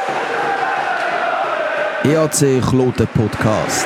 EAC Kloten Podcast.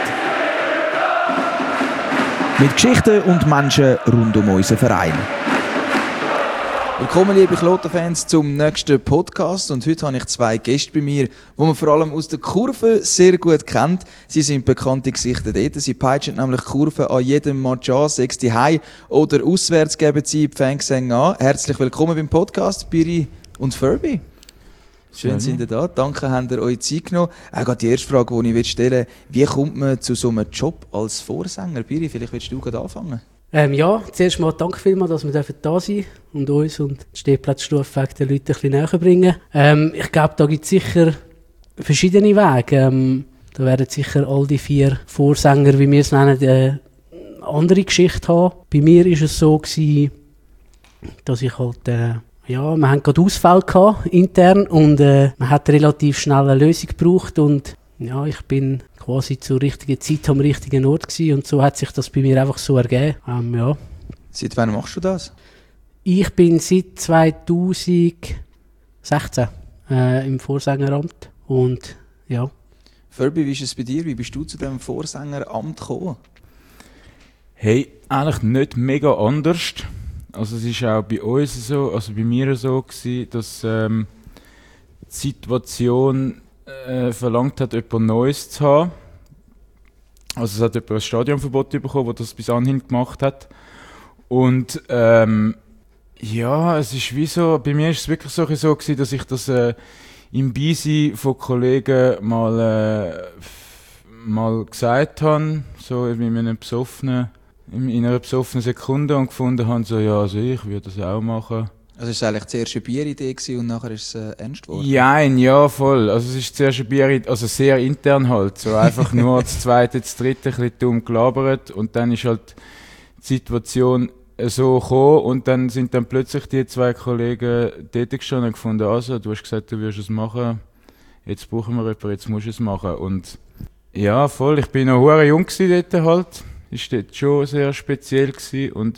Mit Geschichten und Menschen rund um unseren Verein. Willkommen, liebe Kloten-Fans, zum nächsten Podcast. Und heute habe ich zwei Gäste bei mir, die man vor allem aus der Kurve sehr gut kennt. Sie sind bekannte Gesichter dort. Sie peitschen nämlich die Kurve an jedem Match an, sei es daheim oder auswärts, geben sie die Fangesänge an. Herzlich willkommen beim Podcast, Biri und Furby. Schön, sind ihr da. Danke, habt ihr euch Zeit genommen. Gerade die erste Frage, die ich stellen will, wie kommt man zu so einem Job als Vorsänger? Biri, vielleicht willst du gerade anfangen? Ja, zuerst mal danke vielmals, dass wir da sein dürfen und uns und die Stehplatzstufe den Leuten ein bisschen näher bringen. Ich glaube, da gibt es sicher verschiedene Wege. Da werden sicher all die 4 Vorsänger, wie wir es nennen, eine andere Geschichte haben. Bei mir war es so, dass ich halt... wir hatten gerade Ausfälle gehabt, intern, und man hat relativ schnell eine Lösung gebraucht, und ja, ich bin quasi zur richtigen Zeit am richtigen Ort gewesen, und so hat sich das bei mir einfach so ergeben. Seit wann machst du das? Ich bin seit 2016 im Vorsängeramt, und ja. Furby, wie ist es bei dir? Wie bist du zu diesem Vorsängeramt gekommen? Hey, eigentlich nicht mega anders. Also es war auch bei uns so, also bei mir so gewesen, dass die Situation verlangt hat, etwas Neues zu haben. Also es hat jemand ein Stadionverbot bekommen, das das bis anhin gemacht hat. Und es ist wie so, bei mir ist es wirklich so gewesen, dass ich das im Beisein von Kollegen mal gesagt habe, so in einer besoffenen Sekunde, und gefunden haben, so, ja, also ich würde das auch machen. Also es war eigentlich zuerst eine Bieridee und nachher ist es ernst geworden? Ja, voll. Also es ist zuerst eine Bieridee, also sehr intern halt, so einfach nur das zweite, das dritte ein bisschen dumm gelabert, und dann ist halt die Situation so gekommen, und dann sind dann plötzlich die 2 Kollegen dort gestanden und gefunden, also du hast gesagt, du würdest es machen, jetzt brauchen wir jemanden, jetzt musst du es machen. Und ja, voll, ich bin noch hure jung dort halt. Ist dort schon sehr speziell gewesen,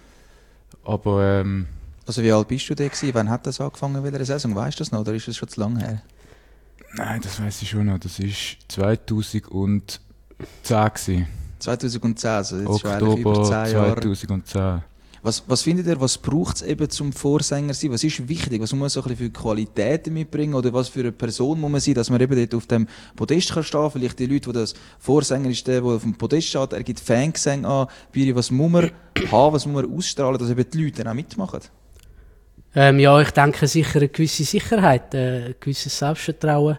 aber also wie alt bist du da gewesen? Wann hat das angefangen mit der Saison? Weißt du das noch, oder ist das schon zu lange her? Nein, das weiss ich schon noch. Das war 2010 gewesen. 2010, also jetzt Oktober schon über 10 Jahre. 2010. Was findet ihr, was braucht es eben zum Vorsänger sein? Was ist wichtig? Was muss man so ein bisschen für Qualitäten mitbringen? Oder was für eine Person muss man sein, dass man eben dort auf dem Podest kann stehen? Vielleicht die Leute, die das Vorsänger ist, der auf dem Podest steht, er gibt Fangesänge an. Biri, was muss man haben, was muss man ausstrahlen, dass eben die Leute dann auch mitmachen? Ich denke sicher eine gewisse Sicherheit, ein gewisses Selbstvertrauen.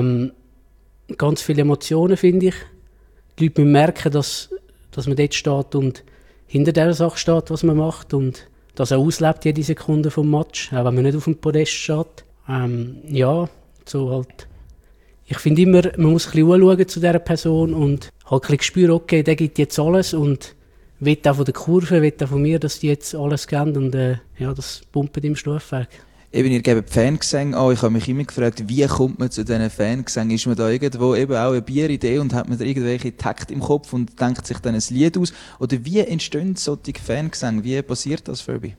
Ganz viele Emotionen, finde ich. Die Leute müssen merken, dass man dort steht und hinter der Sache steht, was man macht, und dass er auslebt jede Sekunde vom Match, auch wenn man nicht auf dem Podest steht. So halt. Ich finde immer, man muss ein bisschen anschauen zu dieser Person und halt ein bisschen spüren, okay, der gibt jetzt alles und will auch von der Kurve, will auch von mir, dass die jetzt alles geben, und das pumpt im Stufenweg. Eben, ihr gebt Fangesänge an. Ich habe mich immer gefragt, wie kommt man zu diesen Fangesängen? Ist man da irgendwo eben auch eine Bieridee und hat man da irgendwelche Takt im Kopf und denkt sich dann ein Lied aus? Oder wie entstehen solche Fangesänge? Wie passiert das, Furby?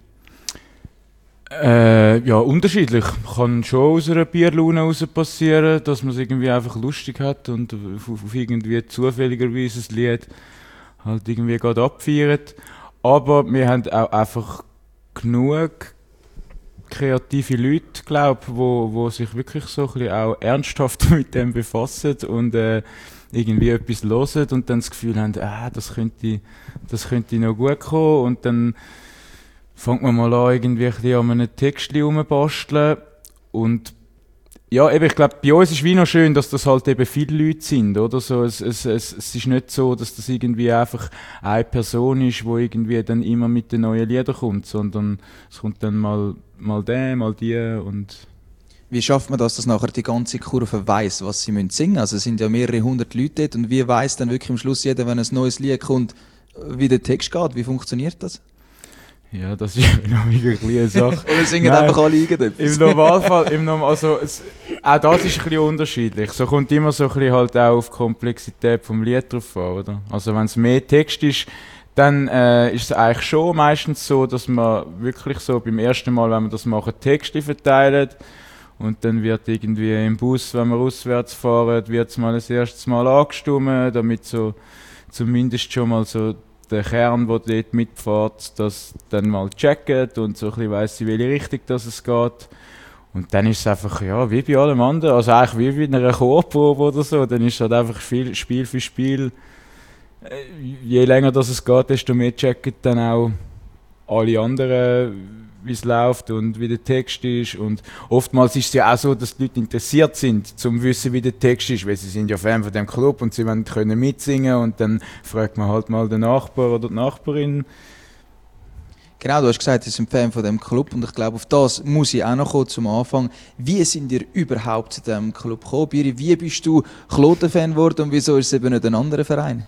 Unterschiedlich. Kann schon aus einer Bierlaune heraus passieren, dass man es irgendwie einfach lustig hat und auf irgendwie zufälligerweise ein Lied halt irgendwie gerade abfeiert. Aber wir haben auch einfach genug kreative Leute, glaube ich, wo sich wirklich so ein bisschen auch ernsthaft mit dem befassen und irgendwie etwas hören und dann das Gefühl haben, das könnte noch gut kommen, und dann fängt man mal an, irgendwie ein bisschen an einem Text rumbasteln. Und ja, eben, ich glaube, bei uns ist es wie noch schön, dass das halt eben viele Leute sind, oder? So, es ist nicht so, dass das irgendwie einfach eine Person ist, die irgendwie dann immer mit den neuen Liedern kommt, sondern es kommt dann mal der, mal die, und... Wie schafft man das, dass nachher die ganze Kurve weiss, was sie singen müssen? Also es sind ja mehrere 100 Leute dort, und wie weiss dann wirklich am Schluss jeder, wenn ein neues Lied kommt, wie der Text geht? Wie funktioniert das? Ja, das ist noch eine Sache. Oder singen einfach alle irgendetwas? Im Normalfall, auch das ist ein bisschen unterschiedlich. So kommt immer so ein bisschen halt auch auf die Komplexität vom Lied drauf an, oder? Also wenn es mehr Text ist, dann ist es eigentlich schon meistens so, dass man wirklich so beim ersten Mal, wenn man das macht, Texte verteilt. Und dann wird irgendwie im Bus, wenn wir auswärts fahren, wird es mal das erste Mal angestimmt, damit so zumindest schon mal so der Kern, der dort mitfährt, das dann mal checkt und so ein bisschen weiss, in welche Richtung das es geht. Und dann ist es einfach, ja, wie bei allem anderen, also eigentlich wie bei einer Chorprobe oder so, dann ist es halt einfach Spiel für Spiel. Je länger das es geht, desto mehr checken dann auch alle anderen, wie es läuft und wie der Text ist. Und oftmals ist es ja auch so, dass die Leute interessiert sind, um zu wissen, wie der Text ist, weil sie sind ja Fan von dem Club und sie wollen können mitsingen und dann fragt man halt mal den Nachbar oder die Nachbarin. Genau, du hast gesagt, Sie sind Fan von dem Club und ich glaube, auf das muss ich auch noch kommen zum Anfang. Wie sind ihr überhaupt zu diesem Club gekommen? Biri, wie bist du Kloten-Fan geworden und wieso ist es eben nicht ein anderer Verein?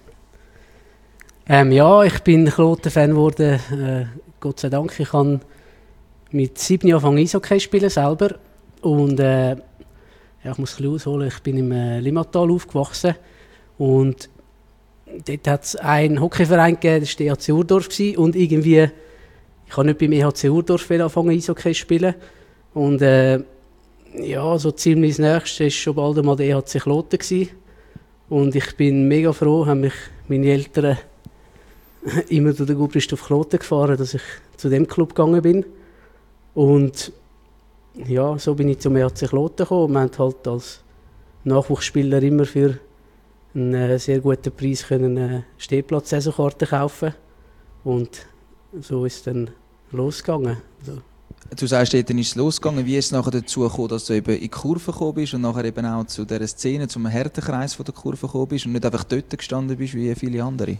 Ja, ich bin Kloten-Fan geworden, Gott sei Dank. Ich habe mit 7 Jahren angefangen Eishockey spielen selber und ja, ich muss ein bisschen ausholen, ich bin im Limmatal aufgewachsen und dort hat es einen Hockeyverein gegeben, das war der EHC Urdorf und irgendwie, ich habe nicht beim EHC Urdorf angefangen Eishockey zu spielen und ja, so ziemlich das Nächste war schon bald einmal der EHC Kloten gewesen. Und ich bin mega froh, haben mich meine Eltern immer durch den Gubristoff Kloten gefahren, dass ich zu dem Club gegangen bin. Und ja, so bin ich zum EHC Kloten gekommen. Wir haben halt als Nachwuchsspieler immer für einen sehr guten Preis eine Stehplatz-Saisonkarte kaufen. Und so ist es dann losgegangen. Also, du sagst, dort ist es losgegangen. Wie ist es nachher dazu gekommen, dass du eben in die Kurve gekommen bist und nachher eben auch zu dieser Szene, zum Härtenkreis der Kurve gekommen bist und nicht einfach dort gestanden bist wie viele andere?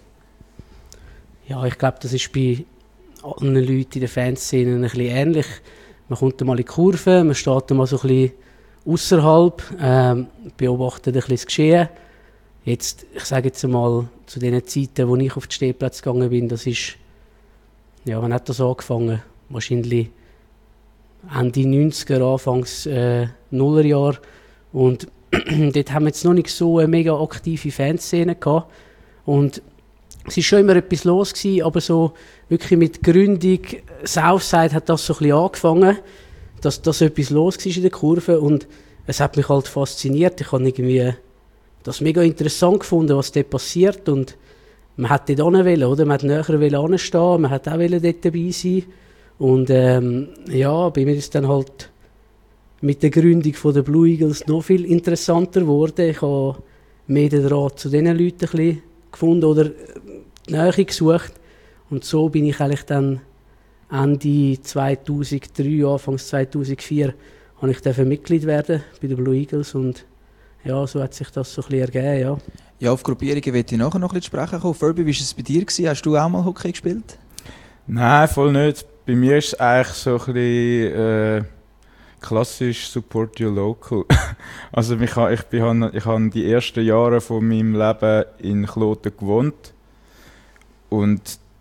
Ja, ich glaube, das ist bei allen Leuten in der Fanszene ein bisschen ähnlich. Man kommt einmal in die Kurve, man steht einmal so ein bisschen ausserhalb, beobachtet ein bisschen das Geschehen. Jetzt, ich sage jetzt einmal, zu den Zeiten, wo ich auf den Stehplatz gegangen bin, das ist, ja, wann hat das angefangen? Wahrscheinlich Ende 90er, Anfangs Nullerjahr. Und dort haben wir jetzt noch nicht so eine mega aktive Fanszene gehabt. Und es war schon immer etwas los gewesen, aber so wirklich mit Gründung, Southside hat das so ein bisschen angefangen, dass etwas los war in der Kurve und es hat mich halt fasziniert. Ich habe irgendwie das mega interessant gefunden, was dort passiert und man hat dort hin, oder? Man hat näher hinstehen, man hat auch dort dabei sein und ja, bei mir ist dann halt mit der Gründung von der Blue Eagles noch viel interessanter geworden. Ich habe mehr den Draht zu diesen Leuten ein bisschen gefunden oder die Nähe gesucht. Und so bin ich eigentlich dann Ende 2003, Anfang 2004, habe ich Mitglied werden bei den Blue Eagles und ja, so hat sich das so ein bisschen ergeben, ja. Ja, auf Gruppierungen möchte ich nachher noch ein bisschen sprechen kommen. Furby, wie war es bei dir? Hast du auch mal Hockey gespielt? Nein, voll nicht. Bei mir ist es eigentlich so ein bisschen klassisch Support Your Local. Also ich habe die ersten Jahre von meinem Leben in Kloten gewohnt und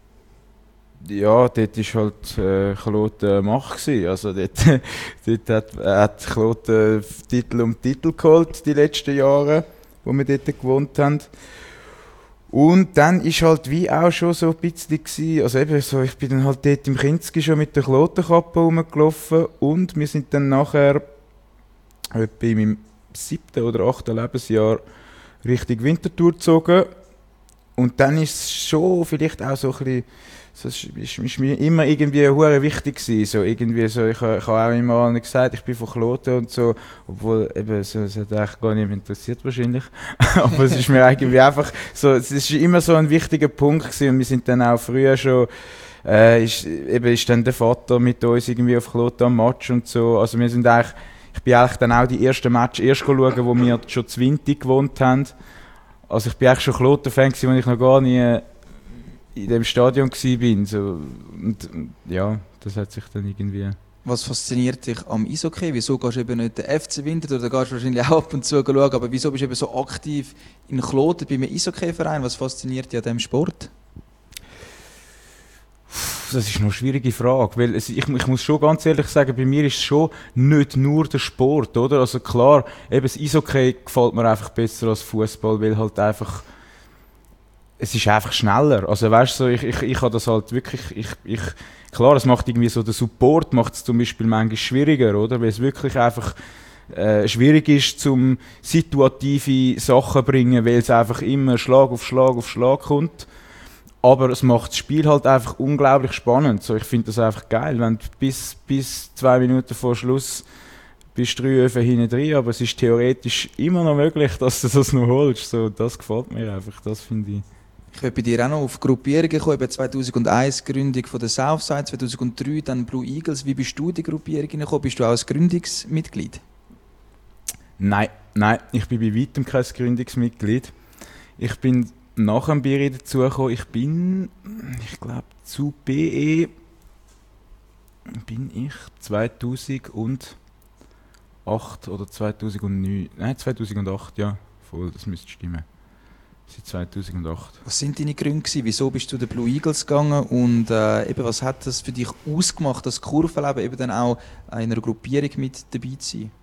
ja, dort war halt Kloten Macht gewesen. Also dort hat Kloten Titel um Titel geholt die letzten Jahre, wo wir dort gewohnt haben. Und dann war halt wie auch schon so ein bisschen gewesen, also eben so, ich bin dann halt dort im Kinski schon mit der Klotenkappe rumgelaufen und wir sind dann nachher etwa in meinem 7. oder 8. Lebensjahr Richtung Winterthur gezogen. Und dann ist es schon vielleicht auch so ein bisschen, so, ist mir immer irgendwie hure wichtig gewesen, so irgendwie so, ich habe auch immer allen gesagt, ich bin von Kloten und so, obwohl eben so, es hat eigentlich gar nicht interessiert wahrscheinlich, aber es ist mir irgendwie einfach so, es ist immer so ein wichtiger Punkt gewesen und wir sind dann auch früher schon, ist dann der Vater mit uns irgendwie auf Kloten am Match und so, also wir sind eigentlich, ich bin eigentlich dann auch die ersten Match erst schauen, wo wir schon zu Winti gewohnt haben, also ich bin eigentlich schon Kloten-Fan gewesen, als ich noch gar nie in dem Stadion war. So, und ja, das hat sich dann irgendwie... Was fasziniert dich am Eishockey? Wieso gehst du eben nicht den FC Winterthur, oder gehst du wahrscheinlich auch ab und zu schauen, aber wieso bist du eben so aktiv in Kloten bei einem Eishockey-Verein? Was fasziniert dich an diesem Sport? Das ist noch eine schwierige Frage, weil ich muss schon ganz ehrlich sagen, bei mir ist es schon nicht nur der Sport, oder? Also klar, eben das Eishockey gefällt mir einfach besser als Fußball, weil halt einfach es ist einfach schneller. Also weißt du, so, ich habe das halt wirklich, klar, es macht irgendwie so, der Support macht es zum Beispiel manchmal schwieriger, oder? Weil es wirklich einfach schwierig ist, zum situative Sachen bringen, weil es einfach immer Schlag auf Schlag auf Schlag kommt. Aber es macht das Spiel halt einfach unglaublich spannend. So, ich finde das einfach geil, wenn du bis 2 Minuten vor Schluss bist 3 Öfen hinten drin, aber es ist theoretisch immer noch möglich, dass du das noch holst. So, das gefällt mir einfach, das finde ich. Ich bin bei dir auch noch auf Gruppierungen gekommen, eben 2001 Gründung von der Southside, 2003 dann Blue Eagles. Wie bist du in die Gruppierung gekommen? Bist du auch als Gründungsmitglied? Nein, ich bin bei weitem kein Gründungsmitglied. Ich bin nach dem Bier dazugekommen. Ich glaube, zu BE bin ich 2008 oder 2009. Nein, 2008, ja, voll, das müsste stimmen. Seit 2008. Was sind deine Gründe gewesen? Wieso bist du den Blue Eagles gegangen und eben, was hat das für dich ausgemacht, das Kurvenleben eben dann auch in einer Gruppierung mit dabei zu sein?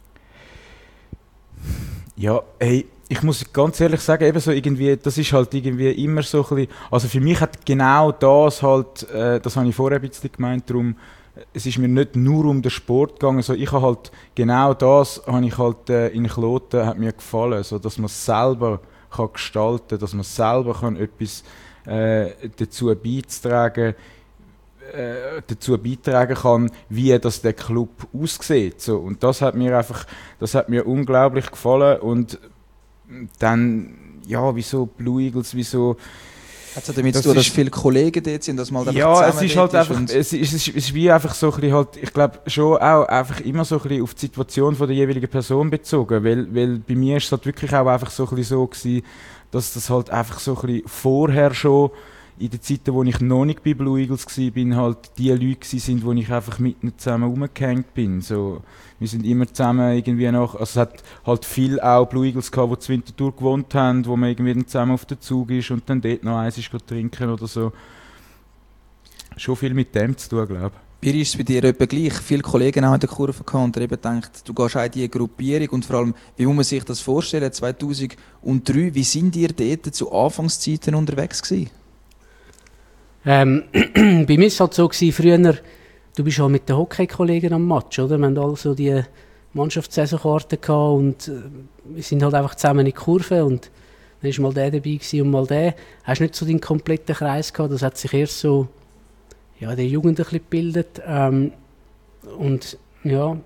Ja, hey, ich muss ganz ehrlich sagen, eben so irgendwie, das ist halt irgendwie immer so ein bisschen, also für mich hat genau das halt, das habe ich vorher ein bisschen gemeint, darum, es ist mir nicht nur um den Sport gegangen, so ich habe halt, genau das habe ich halt in Kloten, hat mir gefallen, so dass man es selber kann gestalten, dass man selber kann etwas dazu beitragen kann, wie das der Club aussieht. So. Und das hat mir unglaublich gefallen. Und dann, ja, wieso Blue Eagles, wieso... Hat es damit zu tun, dass viele Kollegen dort sind, dass man halt ja, es ist halt einfach, es ist wie einfach so ein bisschen halt, ich glaube schon auch einfach immer so ein bisschen auf die Situation von der jeweiligen Person bezogen, weil bei mir ist es halt wirklich auch einfach so ein bisschen so gewesen, dass das halt einfach so ein bisschen vorher schon in den Zeiten, wo ich noch nicht bei Blue Eagles war, halt die Leute sind, wo ich einfach mit ihnen zusammen rumgehängt bin. So, wir sind immer zusammen irgendwie also es hat halt viel auch Blue Eagles gehabt, die zu Winterthur gewohnt haben, wo man irgendwie dann zusammen auf den Zug ist und dann dort noch eins ist trinken oder so. Schon viel mit dem zu tun, glaube ich. Wie ist es bei dir etwa gleich? Viele Kollegen haben in der Kurve gehabt und eben gedacht, du gehst auch in diese Gruppierung und vor allem, wie muss man sich das vorstellen, 2003, wie sind ihr dort zu Anfangszeiten unterwegs gewesen? Bei mir war es halt so, früher, du bist auch mit den Hockey-Kollegen am Match, oder? Wir hatten also die Mannschaftssaisonkarten und wir sind halt einfach zusammen in die Kurve und dann war mal der dabei und mal der. Hast nicht so den kompletten Kreis gehabt, das hat sich erst so, ja, der Jugend ein bisschen gebildet. Und ja.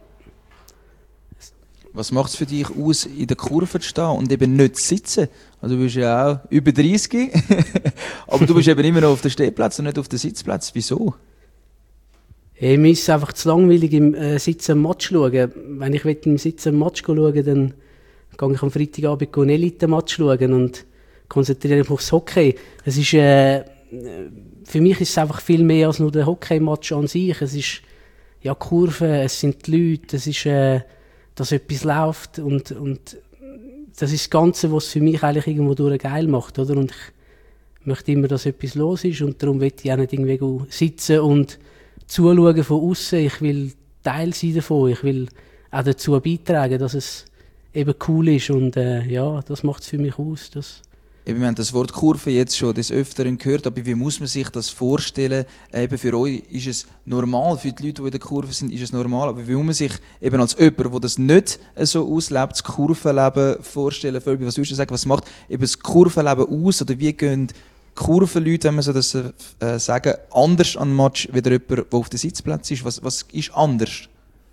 Was macht es für dich aus, in der Kurve zu stehen und eben nicht zu sitzen? Also du bist ja auch über 30, aber du bist eben immer noch auf dem Stehplatz und nicht auf dem Sitzplatz. Wieso? Hey, mir ist es einfach zu langweilig, im Sitzen am Match zu schauen. Wenn ich im Sitzen am Match schauen will, dann gehe ich am Freitagabend einen Elite-Match schauen und konzentriere mich aufs Hockey. Es ist, für mich ist es einfach viel mehr als nur der Hockey-Match an sich. Es ist ja Kurven, es sind die Leute, es ist, dass etwas läuft und das ist das Ganze, was es für mich eigentlich irgendwo durch geil macht, oder? Und ich möchte immer, dass etwas los ist und darum will ich auch nicht irgendwie sitzen und zuschauen von außen. Ich will Teil sein davon, ich will auch dazu beitragen, dass es eben cool ist und ja, das macht es für mich aus. Eben, wir haben das Wort Kurve jetzt schon des Öfteren gehört, aber wie muss man sich das vorstellen? Eben für euch ist es normal, für die Leute, die in der Kurve sind, ist es normal, aber wie muss man sich eben als jemand, der das nicht so auslebt, das Kurvenleben vorstellen? Fölbi, was würdest du sagen, was macht eben das Kurvenleben aus oder wie gehen Kurvenleute, wenn man so das sagen, anders an den Match wie jemand, der auf dem Sitzplatz ist? Was ist anders?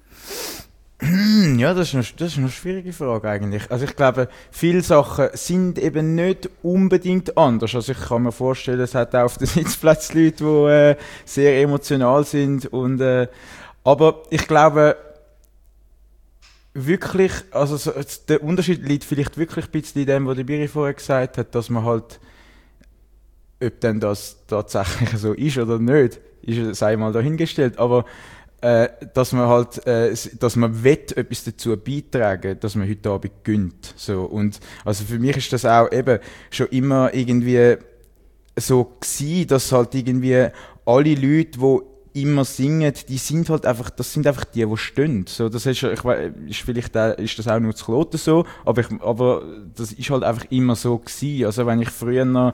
Ja, das ist eine schwierige Frage eigentlich. Also ich glaube, viele Sachen sind eben nicht unbedingt anders. Also ich kann mir vorstellen, es hat auch auf den Sitzplatz Leute, die sehr emotional sind. Aber ich glaube, wirklich, also so, der Unterschied liegt vielleicht wirklich ein bisschen in dem, was der Biri vorher gesagt hat, dass man halt, ob denn das tatsächlich so ist oder nicht, sei mal dahingestellt. Aber dass man halt, dass man etwas dazu beitragen, dass man heute Abend gönnt. So. Und also für mich ist das auch eben schon immer irgendwie so gewesen, dass halt irgendwie alle Leute, die immer singen, die sind halt einfach, das sind einfach die stehen. So, das ist, vielleicht ist das auch nur zu Kloten so, aber das ist halt einfach immer so gewesen. Also wenn ich früher noch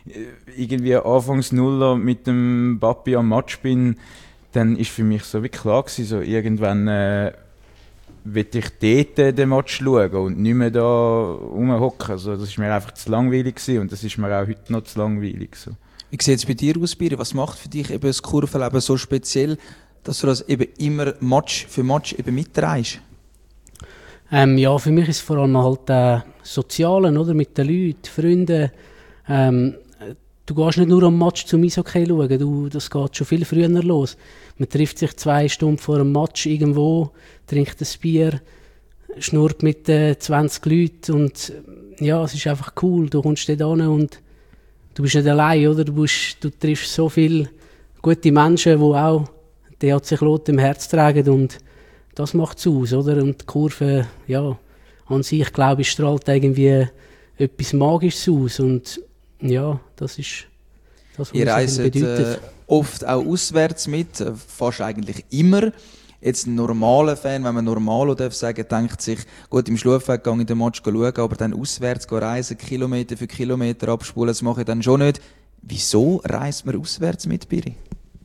irgendwie anfangs Nuller mit dem Papi am Match bin, dann ist für mich so wie klar gewesen, so irgendwann will ich dort den Match schauen und nicht mehr da rumhocken. Also das ist mir einfach zu langweilig gewesen und das ist mir auch heute noch zu langweilig. So. Wie sieht es bei dir aus, Biri? Was macht für dich eben das Kurvenleben so speziell, dass du das eben immer Match für Match eben mitträgst? Ja, für mich ist es vor allem halt Sozialen, oder? Mit den Leuten, Freunden. Du gehst nicht nur am Match zum Eishockey schauen, das geht schon viel früher los. Man trifft sich 2 Stunden vor einem Match irgendwo, trinkt ein Bier, schnurrt mit 20 Leuten und ja, es ist einfach cool. Du kommst dort hin und du bist nicht allein, oder? Du triffst so viele gute Menschen, die auch die HC Kloten im Herz tragen und das macht es aus, oder? Und die Kurve, ja, an sich, glaube ich, strahlt irgendwie etwas Magisches aus und ja, das ist das, was Ihr reist bedeutet. Oft auch auswärts mit, fast eigentlich immer. Jetzt ein normaler Fan, wenn man normal darf sagen, denkt sich, gut, im Schlafweg gehe ich den Match schauen, aber dann auswärts reisen, Kilometer für Kilometer abspulen, das mache ich dann schon nicht. Wieso reist man auswärts mit, Biri?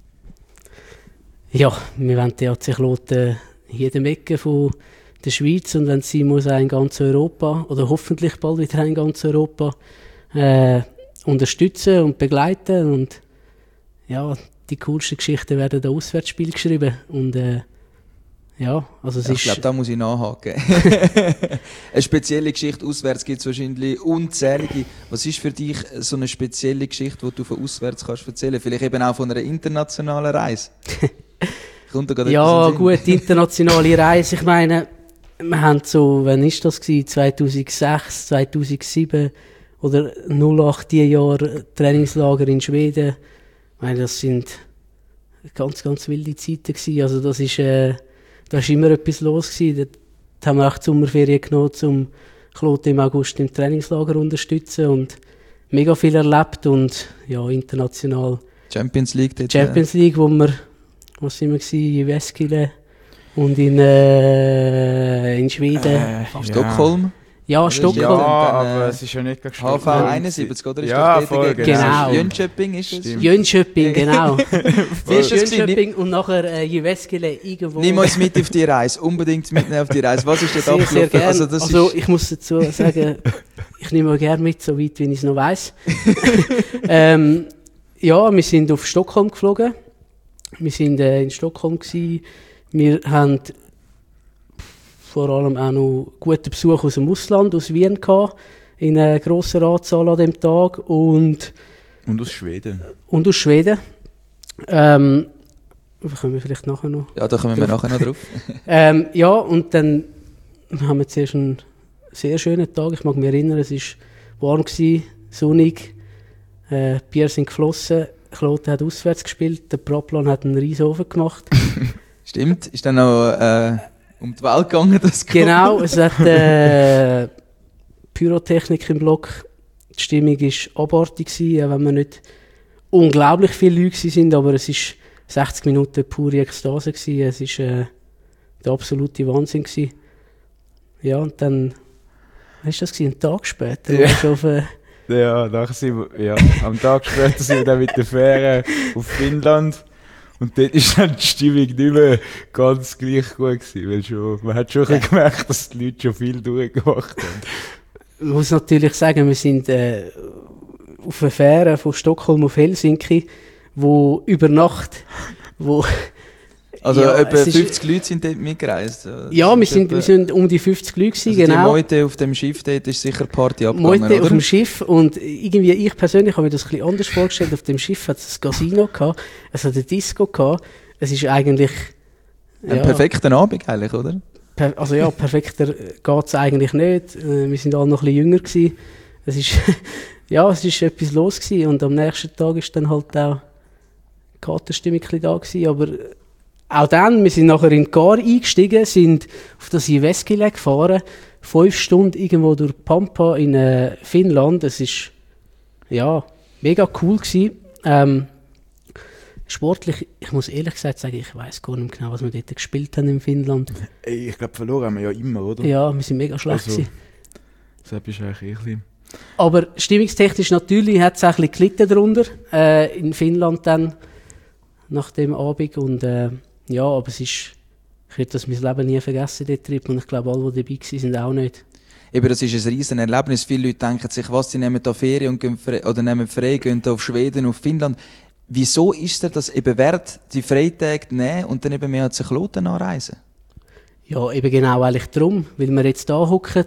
Ja, wir wollen die HC Kloten in jedem Ecke von der Schweiz und wenn es sein muss, auch in ganz Europa oder hoffentlich bald wieder in ganz Europa unterstützen und begleiten und ja, die coolsten Geschichten werden da Auswärtsspiel geschrieben und ja, also es ich glaube, da muss ich nachhaken. Eine spezielle Geschichte auswärts gibt es wahrscheinlich unzählige. Was ist für dich so eine spezielle Geschichte, die du von auswärts kannst erzählen? Vielleicht eben auch von einer internationalen Reise? Kommt da gerade ja, etwas in den Sinn? gut, internationale Reise. Ich meine, wir haben so, wann ist das gewesen? 2006, 2007 oder 08 die Jahre Trainingslager in Schweden. Ich meine, das sind ganz, ganz wilde Zeiten gewesen. Also das ist, da ist immer etwas los gewesen. Da haben wir auch die Sommerferien genommen, um Kloten im August im Trainingslager zu unterstützen und mega viel erlebt und ja, international. Champions League dort. Champions League, wo wir, was sind wir gewesen? In Jyväskylä und in Schweden. Stockholm. Ja, Das ist Stockholm. Ja, dann, aber es ist ja nicht HV 71, oder? Ist Ja, das voll, genau. Jönköping ist es? Stimmt. Jönköping, genau. Wie ist das Jönköping und nachher Jyväskylä irgendwo. Nimm uns mit auf die Reise, unbedingt mitnehmen auf die Reise. Was ist dort sehr, sehr abgelaufen? gerne. Also, das Also ist, ich muss dazu sagen, ich nehme auch gerne mit, so weit wie ich es noch weiss. Ja, wir sind auf Stockholm geflogen. Wir sind in Stockholm gewesen. Wir haben vor allem auch noch guten Besuch aus dem Ausland, aus Wien gehabt, in einer grossen Anzahl an dem Tag und Und aus Schweden. aus Schweden. Kommen wir vielleicht nachher noch. ja, da kommen wir nachher noch drauf. Ja, und dann haben wir zuerst einen sehr schönen Tag. Ich mag mich erinnern, es war warm, sonnig, Bier sind geflossen, Kloten hat auswärts gespielt, der Proplan hat einen Riesofen gemacht. Stimmt, ist dann noch um die Welt gegangen, das Goal? Genau, es hat Pyrotechnik im Block. Die Stimmung war abartig, auch wenn wir nicht unglaublich viele Leute waren, aber es war 60 Minuten pure Ekstase. Es war der absolute Wahnsinn. Ja, und dann, was war das? Einen Tag später? Ja. Ja. Am Tag später sind wir dann mit der Fähre auf Finnland. Und dort war dann die Stimmung nicht mehr ganz gleich gut gewesen, weil man hat schon gemerkt, dass die Leute schon viel durchgemacht haben. Ich muss natürlich sagen, wir sind auf einer Fähre von Stockholm auf Helsinki, wo über Nacht, Also ja, etwa es ist- 50 Leute sind dort mitgereist. ja, wir sind um die 50 Leute gewesen, also genau. Die Meute auf dem Schiff, dort ist sicher Party abgegangen, Meute auf oder? dem Schiff und irgendwie, ich persönlich habe mir das ein bisschen anders vorgestellt. Auf dem Schiff hat es ein Casino gehabt, es hat eine Disco gehabt. Es ist eigentlich Ein perfekter Abend eigentlich, oder? Also ja, perfekter geht es eigentlich nicht. Wir sind alle noch ein bisschen jünger gewesen. Es ist ja, es ist etwas los gewesen und am nächsten Tag ist dann halt auch die Katerstimmung ein bisschen da gewesen, aber auch dann, wir sind nachher in die Gar eingestiegen, sind auf das Jyväskylä gefahren, 5 Stunden irgendwo durch Pampa in Finnland. Es ist ja mega cool gewesen. Sportlich, ich muss ehrlich gesagt sagen, ich weiss gar nicht genau, was wir dort gespielt haben in Finnland. Ey, ich glaube, verloren haben wir ja immer, oder? Ja, wir sind mega schlecht Also, gewesen. das ist eigentlich ein bisschen. Aber stimmungstechnisch natürlich hat es auch ein bisschen gelitten darunter, in Finnland dann, nach dem Abend. Und ja, aber ich werde das mein Leben nie vergessen, den Trip. Und ich glaube, alle, die dabei waren, sind auch nicht. Eben, das ist ein riesen Erlebnis. Viele Leute denken sich, was, sie nehmen da Ferien und gehen oder nehmen frei, gehen da auf Schweden, auf Finnland. Wieso ist es das eben wert, die Freitage nehmen und dann eben mehr zu Kloten anreisen? Ja, eben genau eigentlich darum, weil wir jetzt da hocken,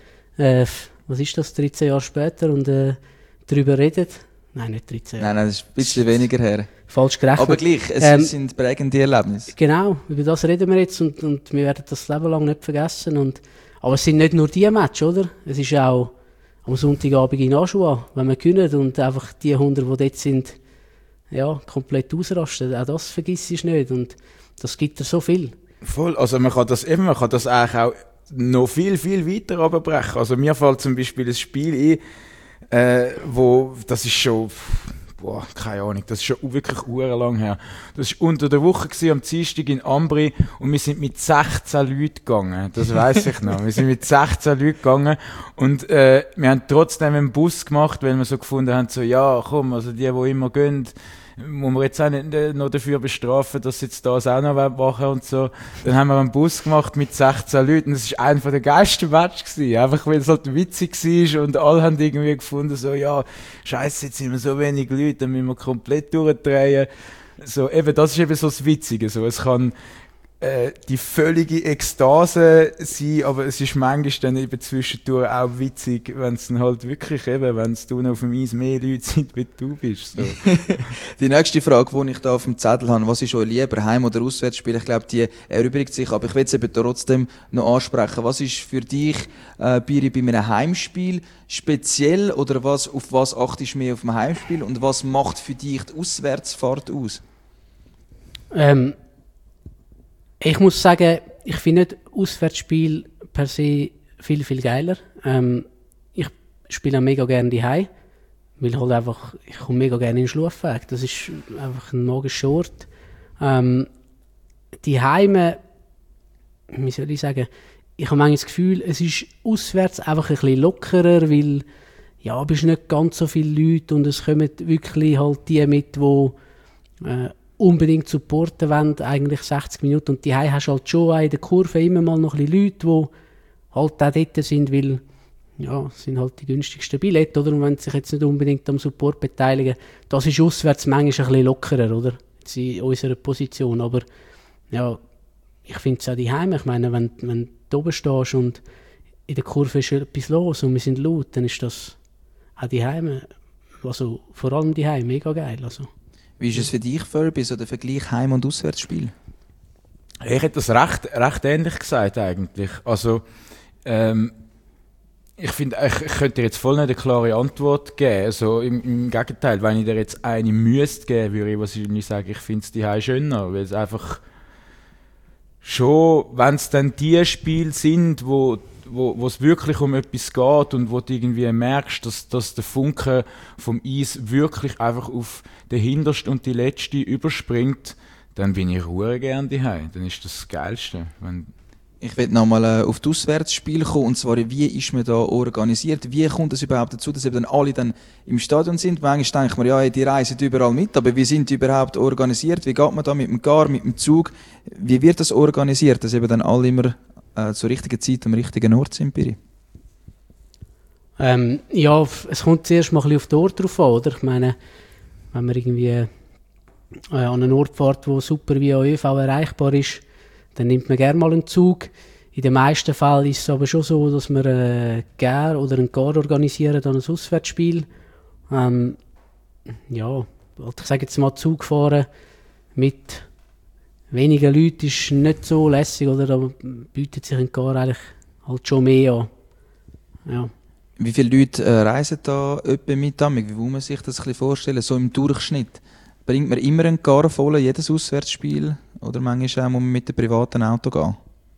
was ist das, 13 Jahre später und darüber reden. Nein, nicht 13 Jahre. Nein, das ist ein bisschen weniger her. Falsch gerechnet. Aber gleich, es sind prägende Erlebnisse. Genau, über das reden wir jetzt und wir werden das Leben lang nicht vergessen. Aber es sind nicht nur die Matches, oder? Es ist auch am Sonntagabend in Aschua, wenn wir gewinnen und einfach die 100, die dort sind, ja, komplett ausrasten. Auch das vergisst du nicht und das gibt dir so viel. Voll, also man kann das eigentlich auch noch viel, viel weiter runterbrechen. Also mir fällt zum Beispiel ein Spiel ein, das ist schon, keine Ahnung, das ist schon wirklich lang her. Das war unter der Woche am Dienstag in Ambri und wir sind mit 16 Leuten gegangen. Das weiss ich noch. Wir sind mit 16 Leuten gegangen und wir haben trotzdem einen Bus gemacht, weil wir so gefunden haben, so, ja, komm, also die immer gehen, muss man jetzt auch nicht noch dafür bestrafen, dass sie jetzt das auch noch machen und so. Dann haben wir einen Bus gemacht mit 16 Leuten. Das war einer der geilsten Matches gewesen. Einfach weil es halt witzig war und alle haben irgendwie gefunden, so, ja, scheiße, jetzt sind wir so wenig Leute, dann müssen wir komplett durchdrehen. So, eben, das ist eben so das Witzige. So, es kann die völlige Ekstase sein, aber es ist manchmal dann eben zwischendurch auch witzig, wenn es dann halt wirklich eben, wenn es auf dem Eis mehr Leute sind, wie du bist. So. Die nächste Frage, die ich da auf dem Zettel habe, was ist euch lieber, Heim- oder Auswärtsspiel? Ich glaube, die erübrigt sich, aber ich will es eben trotzdem noch ansprechen. Was ist für dich, Biri, bei einem Heimspiel speziell oder auf was achtest du mehr auf dem Heimspiel und was macht für dich die Auswärtsfahrt aus? Ich muss sagen, ich finde nicht Auswärtsspiel per se viel, viel geiler. Ich spiele auch mega gerne daheim, weil halt einfach, ich komme mega gerne in den Schlafweg. Das ist einfach ein magischer Ort. Die Heime, wie soll ich sagen, ich habe manchmal das Gefühl, es ist auswärts einfach ein bisschen lockerer, weil ja, bist nicht ganz so viele Leute und es kommen wirklich halt die mit, die unbedingt supporten wollen, eigentlich 60 Minuten. Und die hast halt schon auch in der Kurve immer mal noch ein bisschen Leute, die halt auch dort sind, weil ja, es sind halt die günstigsten Billette, oder? Und wenn sie sich jetzt nicht unbedingt am Support beteiligen, das ist auswärts manchmal ein bisschen lockerer, oder? Jetzt in unserer Position. Aber ja, ich finde es auch daheim. Ich meine, wenn du oben stehst und in der Kurve ist etwas los und wir sind laut, dann ist das auch daheim, also vor allem daheim, mega geil. Also. Wie ist es für dich, Furby, so der Vergleich Heim- und Auswärtsspiel? Ich hätte das recht ähnlich gesagt eigentlich. Also ich finde, ich könnte dir jetzt voll nicht eine klare Antwort geben. Also im Gegenteil, wenn ich dir jetzt eine müsste geben, würde ich wahrscheinlich sagen, ich finde es daheim schöner, weil es einfach schon, wenn es dann die Spiele sind, wo es wirklich um etwas geht und wo du irgendwie merkst, dass der Funke vom Eis wirklich einfach auf den hintersten und die letzte überspringt, dann bin ich gerne daheim. Dann ist das Geilste. Ich will nochmal auf das Auswärtsspiel kommen, und zwar, wie ist man da organisiert? Wie kommt es überhaupt dazu, dass eben dann alle dann im Stadion sind? Manchmal denkt man, ja, die reisen überall mit, aber wie sind die überhaupt organisiert? Wie geht man da mit dem Gar, mit dem Zug? Wie wird das organisiert, dass eben dann alle immer zur richtigen Zeit am richtigen Ort sind, Piri? Ja, es kommt zuerst mal ein bisschen auf den Ort drauf an, oder? Ich meine, wenn man irgendwie an einen Ort fährt, der super via ÖV erreichbar ist, dann nimmt man gerne mal einen Zug. In den meisten Fällen ist es aber schon so, dass wir gerne oder einen Gar organisieren, dann ein Auswärtsspiel. Ja, ich sage jetzt mal, Zug fahren mit wenigen Leuten ist nicht so lässig, oder? Da bietet sich ein Gar eigentlich halt schon mehr an. Ja. Wie viele Leute reisen da etwa mit? Wie muss man sich das ein bisschen vorstellen? So im Durchschnitt? Bringt man immer einen Gar voll, jedes Auswärtsspiel? Oder manchmal muss man mit dem privaten Auto gehen?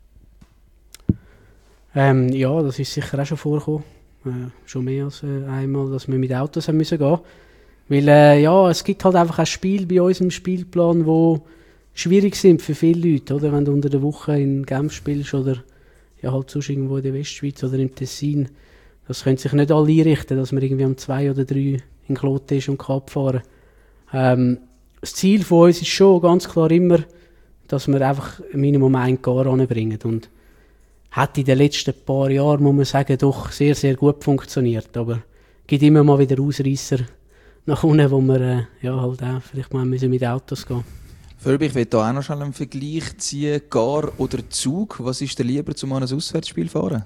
Ja, das ist sicher auch schon vorgekommen. Schon mehr als einmal, dass wir mit Autos haben müssen gehen. Weil ja, es gibt halt einfach auch Spiele bei uns im Spielplan, die schwierig sind für viele Leute. Oder? Wenn du unter der Woche in Genf spielst oder ja, halt sonst irgendwo in der Westschweiz oder im Tessin, Das können sich nicht alle einrichten, dass man irgendwie um 2 oder 3 in Kloten ist und kann abfahren. Das Ziel von uns ist schon ganz klar immer, dass wir einfach Minimum 1 Gar anbringen. Und hat in den letzten paar Jahren, muss man sagen, doch sehr, sehr gut funktioniert. Aber es gibt immer mal wieder Ausreisser nach unten, wo wir halt auch vielleicht mal müssen mit Autos gehen. Philipp, ich will hier auch noch schnell einen Vergleich ziehen. Gar oder Zug? Was ist dir lieber, zum an ein Auswärtsspiel fahren?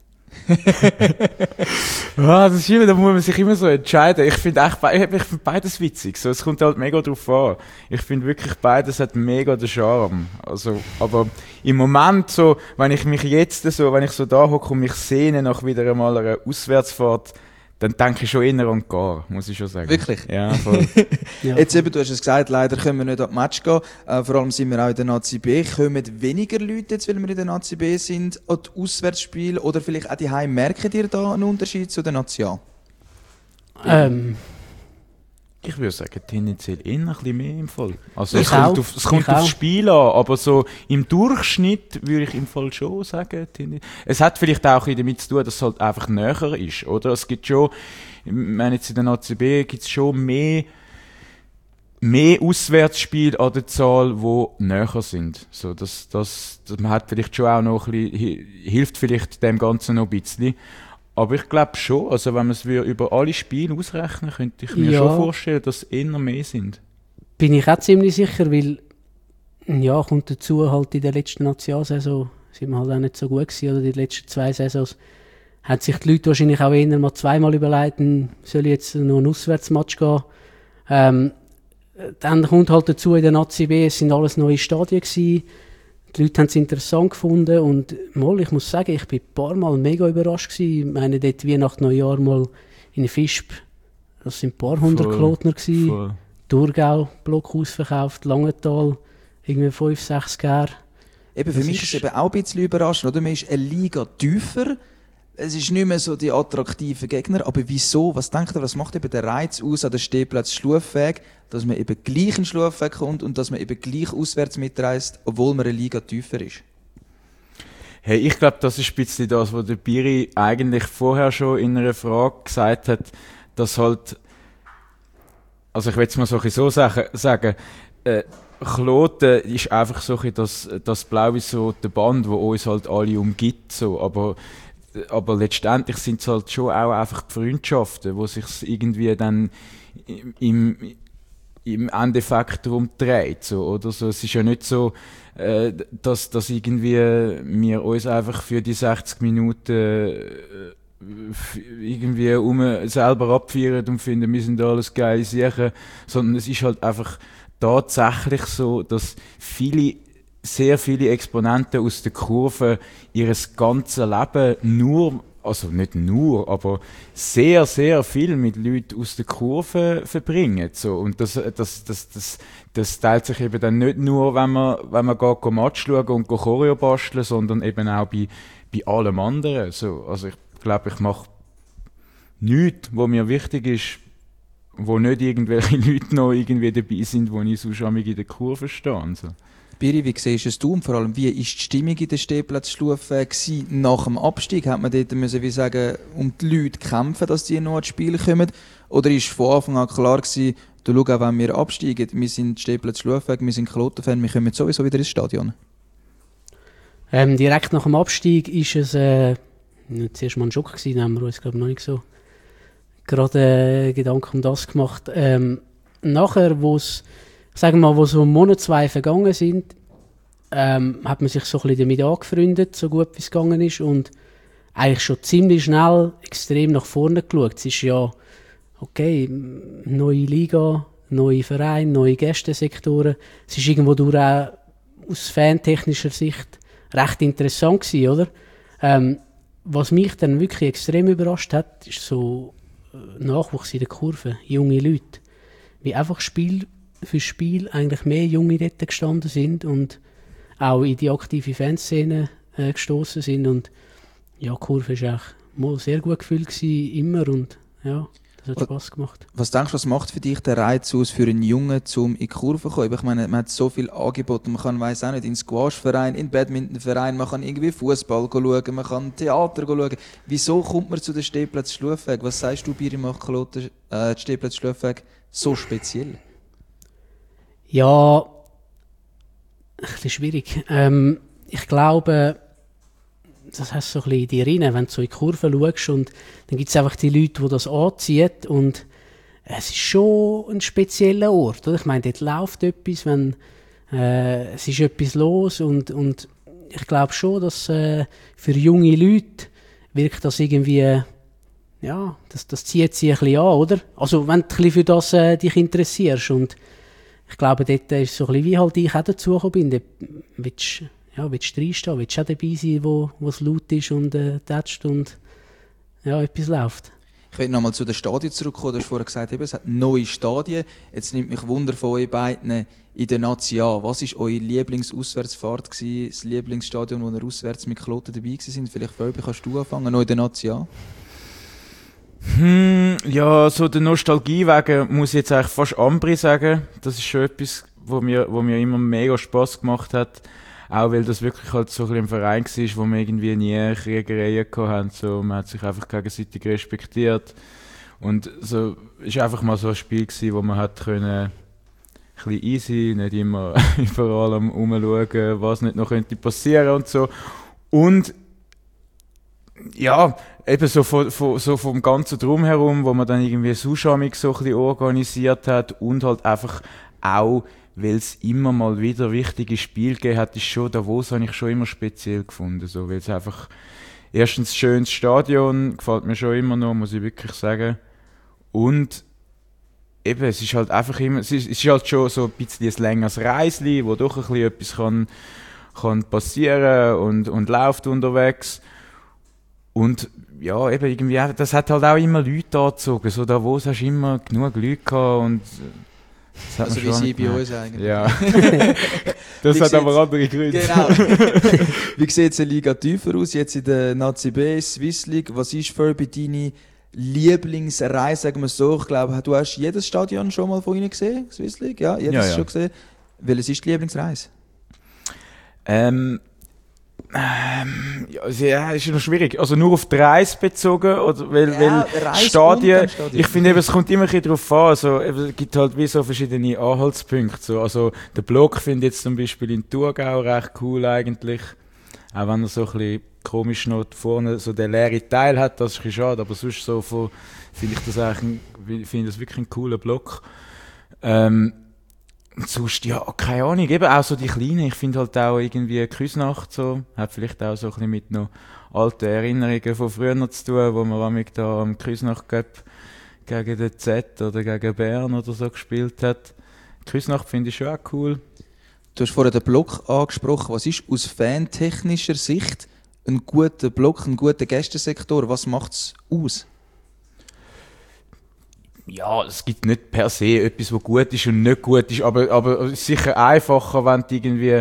Das ist immer, da muss man sich immer so entscheiden. Ich finde beides witzig. So, es kommt halt mega drauf an. Ich finde wirklich, beides hat mega den Charme. Also, aber im Moment so, wenn ich so da hocke und mich sehne nach wieder einmal einer Auswärtsfahrt, dann denke ich schon eher an Gar, muss ich schon sagen. Wirklich? Ja, voll. Ja. Jetzt eben, du hast es gesagt, leider können wir nicht an das Match gehen. Vor allem sind wir auch in der Nazi B. Kommen weniger Leute jetzt, weil wir in der Nazi B sind, an die Auswärtsspiele? Oder vielleicht auch die Heim, merken ihr da einen Unterschied zu der Nazi A? Ich würde sagen, tendenziell eher ein bisschen mehr im Fall. Also Es kommt aufs Spiel an, aber so im Durchschnitt würde ich im Fall schon sagen, es hat vielleicht auch damit zu tun, dass es halt einfach näher ist, oder? Es gibt schon, ich meine jetzt in der ACB gibt es schon mehr Auswärtsspiele an der Zahl, die näher sind. So, das man hat vielleicht schon auch noch ein bisschen, hilft vielleicht dem Ganzen noch ein bisschen. Aber ich glaube schon, also wenn man es über alle Spiele ausrechnen, könnte ich mir schon vorstellen, dass es eher mehr sind. Bin ich auch ziemlich sicher, weil kommt dazu, halt in der letzten Nationalsaison sind wir halt auch nicht so gut gewesen, oder die letzten 2 Saisons hat sich die Leute wahrscheinlich auch eher mal zweimal überlegt, soll ich jetzt noch ein Auswärtsmatch gehen. Dann kommt halt dazu in der Nazi B, es sind alles neue Stadien gewesen. Die Leute haben es interessant gefunden und ich muss sagen, ich bin ein paar Mal mega überrascht gewesen. Ich meine, dort Weihnachten, Neujahr mal in Visp, das sind ein paar hundert Klotner gewesen. Voll. Thurgau, Block ausverkauft, Langenthal, irgendwie 5, 6 Gär. Eben, für mich ist es eben auch ein bisschen überraschend, oder? Man ist eine Liga tiefer. Es ist nicht mehr so die attraktiven Gegner, aber wieso? Was denkt ihr, was macht eben der Reiz aus an der Stehplatz Schlufweg, dass man eben gleich in Schlufweg kommt und dass man eben gleich auswärts mitreist, obwohl man eine Liga tiefer ist? Hey, ich glaube, das ist ein bisschen das, was der Biri eigentlich vorher schon in einer Frage gesagt hat, dass halt, also ich will es mal so ein bisschen so sagen, Kloten ist einfach so ein bisschen das blau-weiß-rote Band, wo uns halt alle umgibt, so, aber letztendlich sind es halt schon auch einfach die Freundschaften, wo sich irgendwie dann im Endeffekt darum dreht, so, oder so. Es ist ja nicht so, dass irgendwie wir uns einfach für die 60 Minuten irgendwie selber abfeiern und finden, wir sind alles geile Sachen, sondern es ist halt einfach tatsächlich so, dass sehr viele Exponenten aus der Kurve ihres ganzen Leben nicht nur, aber sehr, sehr viel mit Leuten aus der Kurve verbringen. So. Und das teilt sich eben dann nicht nur, wenn man geht Match schauen und Choreo basteln, sondern eben auch bei allem anderen. So. Also ich glaube, ich mache nichts, was mir wichtig ist, wo nicht irgendwelche Leute noch irgendwie dabei sind, wo ich sonst in der Kurve stehe. So. Biri, wie siehst es du und vor allem, wie war die Stimmung in der Stehplatz Schlufweg nach dem Abstieg? Hat man dort wie sagen, um die Leute kämpfen, dass die noch ins Spiel kommen? Oder war von Anfang an klar gewesen, du schau auch, wenn wir absteigen, wir sind Stehplatz Schlufweg, wir sind Kloten-Fan, wir kommen sowieso wieder ins Stadion? Direkt nach dem Abstieg war es zuerst mal ein Schock gewesen, haben wir uns glaube noch nicht so gerade Gedanken um das gemacht. Nachher, wo so einen Monat, 2 vergangen sind, hat man sich so ein bisschen damit angefreundet, so gut wie es gegangen ist und eigentlich schon ziemlich schnell extrem nach vorne geschaut. Es ist ja, okay, neue Liga, neue Vereine, neue Gästesektoren. Es ist irgendwo durch auch aus fantechnischer Sicht recht interessant gewesen, oder? Was mich dann wirklich extrem überrascht hat, ist so Nachwuchs in der Kurve, junge Leute. Wie einfach Spiel für Spiel eigentlich mehr Junge dort gestanden sind und auch in die aktive Fanszene gestoßen sind. Und ja, die Kurve war eigentlich mal sehr gut gefüllt gewesen, immer. Und ja, Das hat Spass gemacht. Was denkst du, was macht für dich der Reiz aus, für einen Jungen, um in die Kurve zu kommen? Ich meine, man hat so viel Angebote. Man kann, weiss auch nicht, in den Squashverein, in den Badmintonverein, man kann irgendwie Fußball schauen, man kann Theater schauen. Wieso kommt man zu den Stehplatz Schlufweg? Was sagst du, Biri Machalote, Stehplatz Schlufweg so speziell? Ja, ein bisschen schwierig. Ich glaube, das heisst so ein bisschen in die Rinne, wenn du so in die Kurve schaust und dann gibt es einfach die Leute, die das anziehen und es ist schon ein spezieller Ort, oder? Ich meine, dort läuft etwas, es ist etwas los und ich glaube schon, dass für junge Leute wirkt das irgendwie, ja, das zieht sie ein bisschen an, oder? Also wenn du ein bisschen für das dich interessierst und ich glaube, dort ist so ein bisschen wie halt ich auch dazugekommen bin, dort willst du reinstehen, willst du auch dabei sein, wo es laut ist und tätscht und ja, etwas läuft. Ich will nochmal zu den Stadien zurückkommen. Du hast vorhin gesagt, es hat neue Stadien. Jetzt nimmt mich Wunder von euch beiden in der Nazi an. Was war eure Lieblingsauswärtsfahrt gewesen? Das Lieblingsstadion, wo ihr auswärts mit Kloten dabei sind? Vielleicht, Fabi, kannst du anfangen, noch in der Nazi an? Ja, so der Nostalgie wegen muss ich jetzt eigentlich fast Ambri sagen. Das ist schon etwas, wo mir immer mega Spass gemacht hat. Auch weil das wirklich halt so ein bisschen ein Verein war, wo wir irgendwie nie Kriegereien hatten. So, man hat sich einfach gegenseitig respektiert. Und so es war einfach mal so ein Spiel gewesen, wo man hat können, ein bisschen easy, nicht immer überall am Rumschauen, was nicht noch könnte passieren und so. Und ja, eben so vom ganzen Drumherum, wo man dann irgendwie Suschamig so ein bisschen organisiert hat und halt einfach auch, weil es immer mal wieder wichtige Spiele gegeben hat, ist schon Davos habe ich schon immer speziell gefunden, so, weil es einfach erstens ein schönes Stadion, gefällt mir schon immer noch, muss ich wirklich sagen, und eben, es ist halt einfach immer, es ist halt schon so ein bisschen ein längeres Reisli, wo doch ein bisschen etwas kann passieren und läuft unterwegs. Und ja, eben irgendwie, das hat halt auch immer Leute angezogen. So Davos hast du immer genug Leute gehabt und das hat also wie sie bei uns eigentlich. Ja. Das hat aber andere Gründe. Genau. Wie sieht es in Liga tiefer aus? Jetzt in der Nazi B, Swiss League. Was ist für deine Lieblingsreise, sagen wir so? Ich glaube, du hast jedes Stadion schon mal von ihnen gesehen, Swiss League? Ja, jedes schon gesehen. Welches ist die Lieblingsreise? Ja, ist noch schwierig. Also nur auf die Reise bezogen, oder weil Stadien, ich finde eben, es kommt immer ein bisschen darauf an, also, es gibt halt wie so verschiedene Anhaltspunkte. So. Also der Block finde ich jetzt zum Beispiel in Thurgau recht cool eigentlich, auch wenn er so ein bisschen komisch noch vorne so den leeren Teil hat, das ist ein bisschen schade, aber sonst so finde ich das wirklich ein cooler Block. Und sonst, ja, keine Ahnung, eben auch so die Kleinen, ich finde halt auch irgendwie Küsnacht so, hat vielleicht auch so ein bisschen mit noch alten Erinnerungen von früher zu tun, wo man da am Küsnacht-Cup gegen den Z oder gegen Bern oder so gespielt hat. Küsnacht finde ich schon auch cool. Du hast vorhin den Block angesprochen, was ist aus fantechnischer Sicht ein guter Block, ein guter Gästesektor, was macht es aus? Ja, es gibt nicht per se etwas, was gut ist und nicht gut ist, aber es ist sicher einfacher, wenn du irgendwie,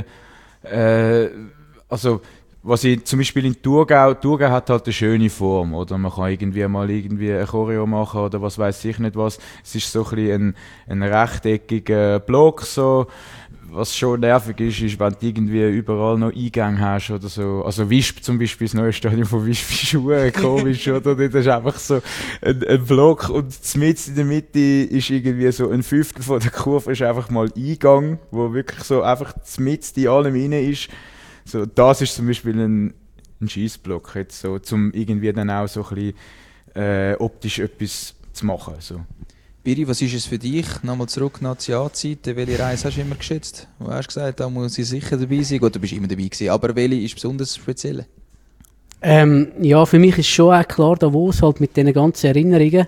also, was ich zum Beispiel in Thurgau hat halt eine schöne Form, oder man kann irgendwie mal ein Choreo machen oder was weiß ich nicht was. Es ist so ein bisschen ein rechteckiger Block, so. Was schon nervig ist, wenn du irgendwie überall noch Eingänge hast oder so. Also Wisp zum Beispiel, das neue Stadion von Wisp ist schon komisch, oder? Das ist einfach so ein Block und mitten in der Mitte ist irgendwie so ein Fünftel von der Kurve ist einfach mal Eingang, wo wirklich so einfach mitten in allem rein ist. So, das ist zum Beispiel ein Scheissblock jetzt so, um irgendwie dann auch so ein bisschen optisch etwas zu machen. So. Biri, was ist es für dich? Nochmal zurück nach die Jahrzeiten. Welche Reise hast du immer geschätzt? Du hast gesagt, da muss ich sicher dabei sein. Gut, du bist immer dabei gewesen, aber welche ist besonders speziell? Ja, für mich ist schon auch klar, Davos halt mit diesen ganzen Erinnerungen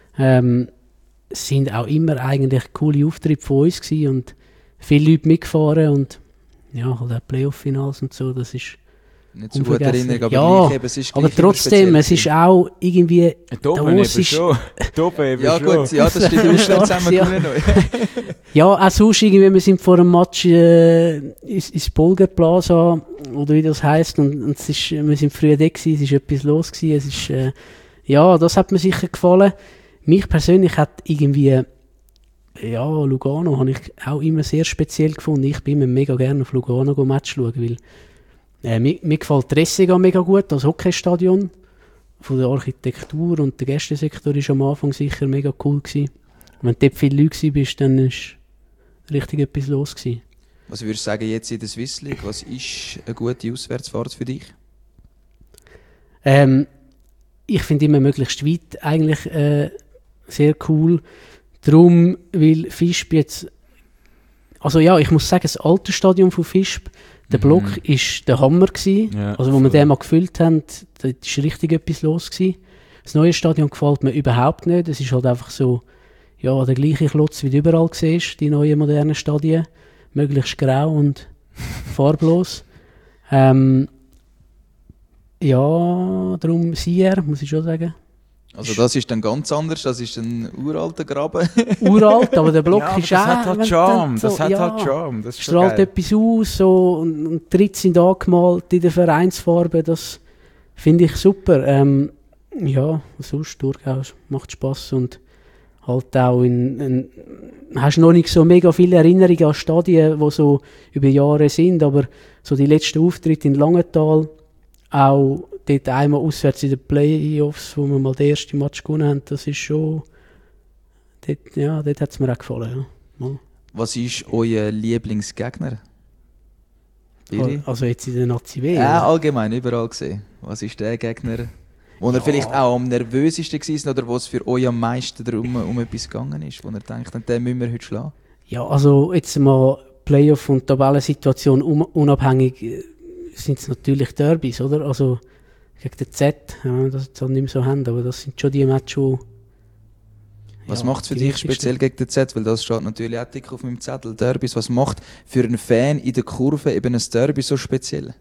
sind auch immer eigentlich coole Auftritte von uns gewesen und viele Leute mitgefahren und ja, halt auch Playoff-Finals und so, das ist nicht so gute Erinnerung, aber ja, gleich, es ist aber trotzdem, es ist auch irgendwie... Davos ist schon. Ja gut, ja, das steht zusammen. Ja, auch sonst irgendwie, wir sind vor dem Match ins Bolger Plaza, oder wie das heisst, und es ist, wir sind früh da gewesen, es ist etwas los gewesen, es ist, ja, das hat mir sicher gefallen. mich persönlich hat irgendwie, ja, Lugano habe ich auch immer sehr speziell gefunden. Ich bin immer mega gerne auf Lugano Match schauen, weil mir gefällt die Ressega mega gut, das Hockeystadion. Von der Architektur und der Gästesektor war am Anfang sicher mega cool gewesen. Wenn du dort viele Leute warst, dann war richtig etwas los gewesen. Was würdest du sagen jetzt in der Swiss League? Was ist eine gute Auswärtsfahrt für dich? Ich finde immer möglichst weit eigentlich sehr cool. Darum, weil Visp jetzt... Also ja, ich muss sagen, das alte Stadion von Visp, der Block ist der Hammer gewesen. Ja, also, wo wir den mal gefüllt haben, da war richtig etwas los gewesen. Das neue Stadion gefällt mir überhaupt nicht. Es ist halt einfach so, ja, der gleiche Klotz, wie du überall siehst, die neuen modernen Stadien. Möglichst grau und farblos. Ja, darum Sier, muss ich schon sagen. Also das ist dann ganz anders, das ist ein uralter Graben. Uralt, aber der Block Ja, ist das auch... hat halt Charme, das hat halt Charme. Das ist schon strahlt geil. etwas aus, so, und die Tritte sind angemalt in der Vereinsfarbe, das finde ich super. Ja, sonst durchaus macht Spass und halt auch hast noch nicht so mega viele Erinnerungen an Stadien, die so über Jahre sind, aber so die letzten Auftritte in Langenthal, auch dort einmal auswärts in den Playoffs, wo wir mal den ersten Match gewonnen haben, das ist schon, dort hat es mir auch gefallen. Ja. Mal. Was ist euer Lieblingsgegner? Biri? Also jetzt in der Nazi W. Ja, allgemein, überall gesehen. Was ist der Gegner, wo ihr vielleicht auch am nervösesten war oder wo es für euch am meisten darum um etwas gegangen ist, wo ihr denkt, den müssen wir heute schlagen? Ja, also jetzt mal Playoff- und Tabellensituation unabhängig sind es natürlich Derbys, oder? Also gegen den Z, ja, das jetzt halt nicht mehr so haben, aber das sind schon die Matches, Was macht es für dich speziell gegen den Z? Weil das steht natürlich auch dick auf meinem Zettel, Derbys. Was macht für einen Fan in der Kurve eben ein Derby so speziell?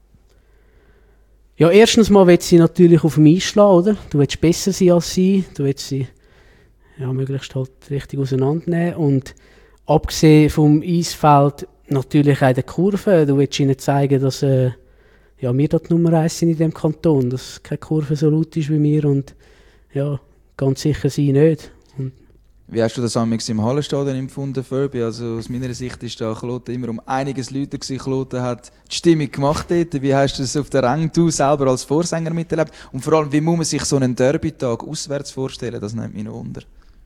Ja, erstens mal willst du sie natürlich auf dem Eis schlagen, oder? Du willst besser sein als sie, du willst sie ja, möglichst halt richtig auseinandernehmen und abgesehen vom Eisfeld natürlich auch in der Kurve, du willst ihnen zeigen, dass ja, wir da die Nummer 1 sind in diesem Kanton, dass keine Kurve so laut ist wie wir und ja, ganz sicher sie nicht. Und wie hast du das amigs im Hallenstadion empfunden, Furby? Also aus meiner Sicht ist da Kloten immer um einiges lauter gewesen. Kloten hat die Stimmung gemacht dort. Wie hast du das auf der Rang, du selber als Vorsänger miterlebt? Und vor allem, wie muss man sich so einen Derby-Tag auswärts vorstellen? Das nimmt mich noch wunder.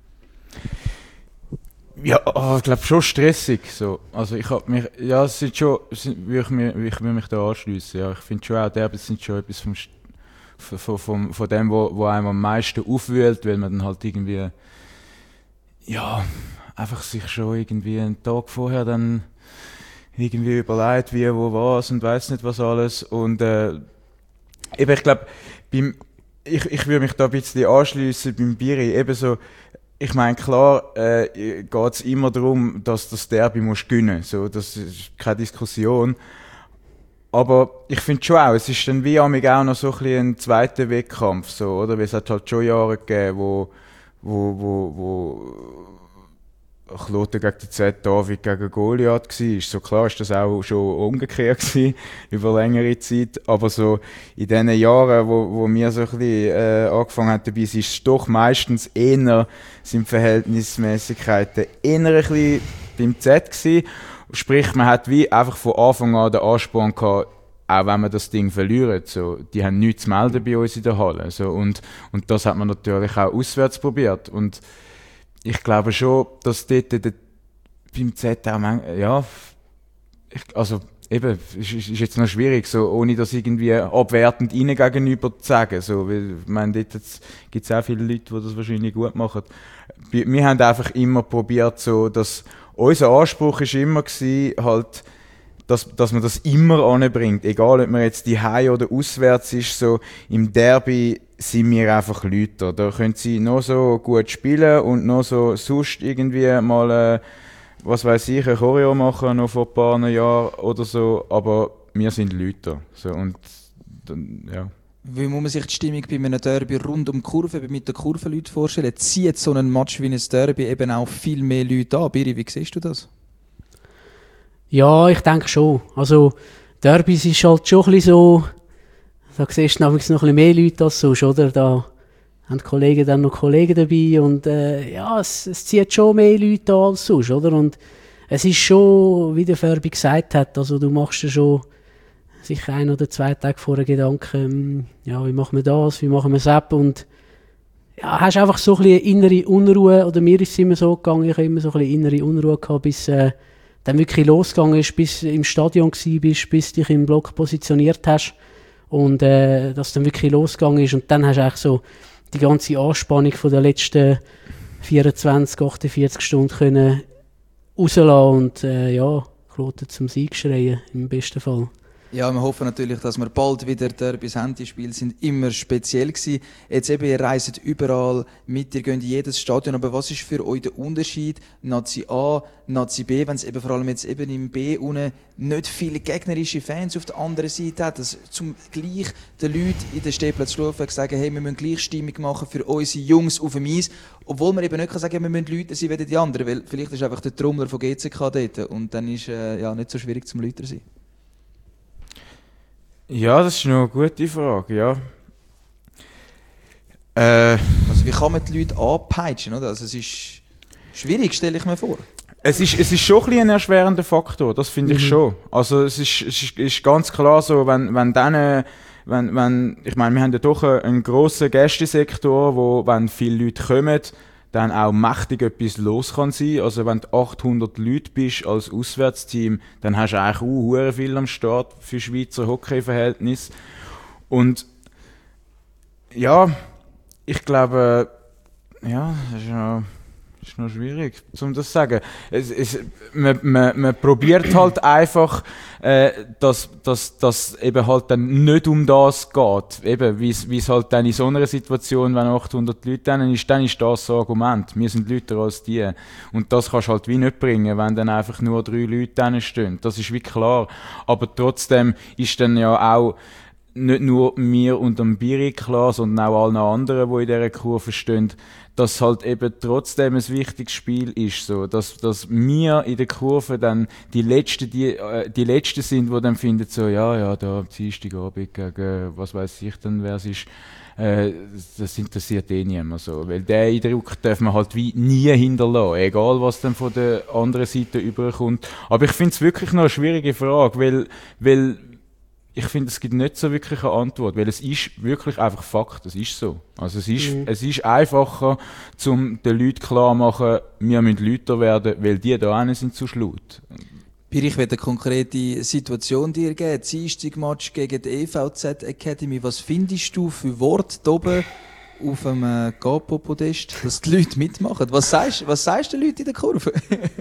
Ja, ich glaube schon stressig. So. Also ich habe mich, ja, es sind schon, ich will mich da anschliessen. Ja, ich finde schon auch, Derbys sind schon etwas von dem, wo einem am meisten aufwühlt, weil man dann halt irgendwie, ja, einfach sich schon irgendwie einen Tag vorher dann irgendwie überlegt, wie, wo, was und weiß nicht was alles. Und eben, ich glaube, ich würde mich da ein bisschen anschliessen beim Biri. Eben so, ich meine, klar geht es immer darum, dass das Derby musst gewinnen. So, das ist keine Diskussion. Aber ich finde schon auch, es ist dann wie auch noch so ein bisschen ein zweiter Wettkampf, so, oder? Weil es hat halt schon Jahre gegeben, wo Kloten gegen den Z, David gegen Goliath war. So klar ist das auch schon umgekehrt gewesen, über längere Zeit. Aber so in den Jahren, wo wir so ein bisschen angefangen haben dabei, ist es doch meistens eher, sind Verhältnismäßigkeiten eher ein bisschen beim Z gewesen. Sprich, man hat wie einfach von Anfang an den Ansporn gehabt, auch wenn wir das Ding verlieren. So, die haben nichts zu melden bei uns in der Halle. So, und das hat man natürlich auch auswärts probiert. Und ich glaube schon, dass dort beim Z auch ja, also eben, ist jetzt noch schwierig, so, ohne das irgendwie abwertend ihnen gegenüber zu sagen. So, weil, ich meine, dort gibt es auch viele Leute, die das wahrscheinlich gut machen. Wir haben einfach immer probiert, so, dass unser Anspruch ist immer gewesen, halt, dass man das immer anbringt. Egal, ob man jetzt die Heim oder auswärts ist, so, im Derby sind wir einfach Leute. Da können sie noch so gut spielen und noch so sonst irgendwie mal, was weiß ich, ein Choreo machen, noch vor ein paar Jahren oder so, aber wir sind Leute. So, und dann, ja. Wie muss man sich die Stimmung bei einem Derby rund um die Kurve, mit den Kurvenleuten vorstellen? Zieht so ein Match wie ein Derby eben auch viel mehr Leute an? Biri, wie siehst du das? Ja, ich denke schon. Also Derbys ist halt schon ein bisschen so, da siehst du noch ein bisschen mehr Leute als sonst, oder? Da haben Kollegen dann noch Kollegen dabei und ja, es zieht schon mehr Leute an als sonst, oder? Und es ist schon, wie der Färbi gesagt hat, also du machst dir schon sicher 1 oder 2 Tage vorher Gedanken, ja, wie machen wir das, wie machen wir das und ja, hast einfach so ein bisschen innere Unruhe, oder mir ist es immer so gegangen, ich habe immer so ein bisschen innere Unruhe gehabt, bis dann wirklich losgegangen ist, bis du im Stadion bist, bis du dich im Block positioniert hast und dass dann wirklich losgegangen ist und dann hast du eigentlich so die ganze Anspannung von der letzten 24, 48 Stunden können rauslassen und ja, Kloten zum Sieg schreien, im besten Fall. Ja, wir hoffen natürlich, dass wir bald wieder Derbys haben. Die Spiele sind immer speziell gewesen. Jetzt eben, ihr reist überall mit, ihr geht in jedes Stadion. Aber was ist für euch der Unterschied? Nazi A, Nazi B, wenn es eben vor allem jetzt eben im B unten nicht viele gegnerische Fans auf der anderen Seite hat, dass zum gleich den Leuten in der Stehplatzstufe sagen, hey, wir müssen gleich Stimmung machen für unsere Jungs auf dem Eis. Obwohl man eben nicht sagen kann, wir müssen Leute sein wie die anderen, weil vielleicht ist einfach der Trommler von GCK dort und dann ist ja nicht so schwierig zum Leute sein. Ja, das ist noch eine gute Frage, ja. Also wie kann man die Leute anpeitschen, oder? Also es ist schwierig, stelle ich mir vor. Es ist schon ein bisschen ein erschwerender Faktor, das finde ich schon. Also es ist ganz klar so, wenn ich meine, wir haben ja doch einen grossen Gästesektor, wo, wenn viele Leute kommen, dann auch mächtig etwas los kann sein. Also wenn du 800 Leute bist als Auswärtsteam, dann hast du eigentlich auch viel am Start für Schweizer Hockey-Verhältnisse. Und ja, ich glaube, ja, das ist noch schwierig, um das zu sagen. Man probiert halt einfach, dass eben halt dann nicht um das geht. Eben, wie es halt dann in so einer Situation, wenn 800 Leute dann ist das Argument. Wir sind lauter als die. Und das kannst du halt wie nicht bringen, wenn dann einfach nur 3 Leute dann stehen. Das ist wie klar. Aber trotzdem ist dann ja auch nicht nur mir und dem Biri klar, sondern auch allen anderen, die in dieser Kurve stehen, dass halt eben trotzdem ein wichtiges Spiel ist, so, dass wir in der Kurve dann die Letzten sind, die dann finden, so, ja, da am Dienstagabend gegen, was weiß ich dann, wer es ist, das interessiert niemand, so, weil den Eindruck darf man halt wie nie hinterlassen, egal was dann von der anderen Seite überkommt. Aber ich finde es wirklich noch eine schwierige Frage, weil ich finde, es gibt nicht so wirklich eine Antwort, weil es ist wirklich einfach Fakt, es ist so. Also es ist einfacher, um den Leuten klar zu machen, wir müssen lauter werden, weil die da hinten sind zu laut. Piri, ich werde eine konkrete Situation dir geben. Dienstag-Match gegen die EVZ Academy. Was findest du für Worte hier oben auf dem Capo-Podest, dass die Leute mitmachen? Was sagst du den Leuten in der Kurve?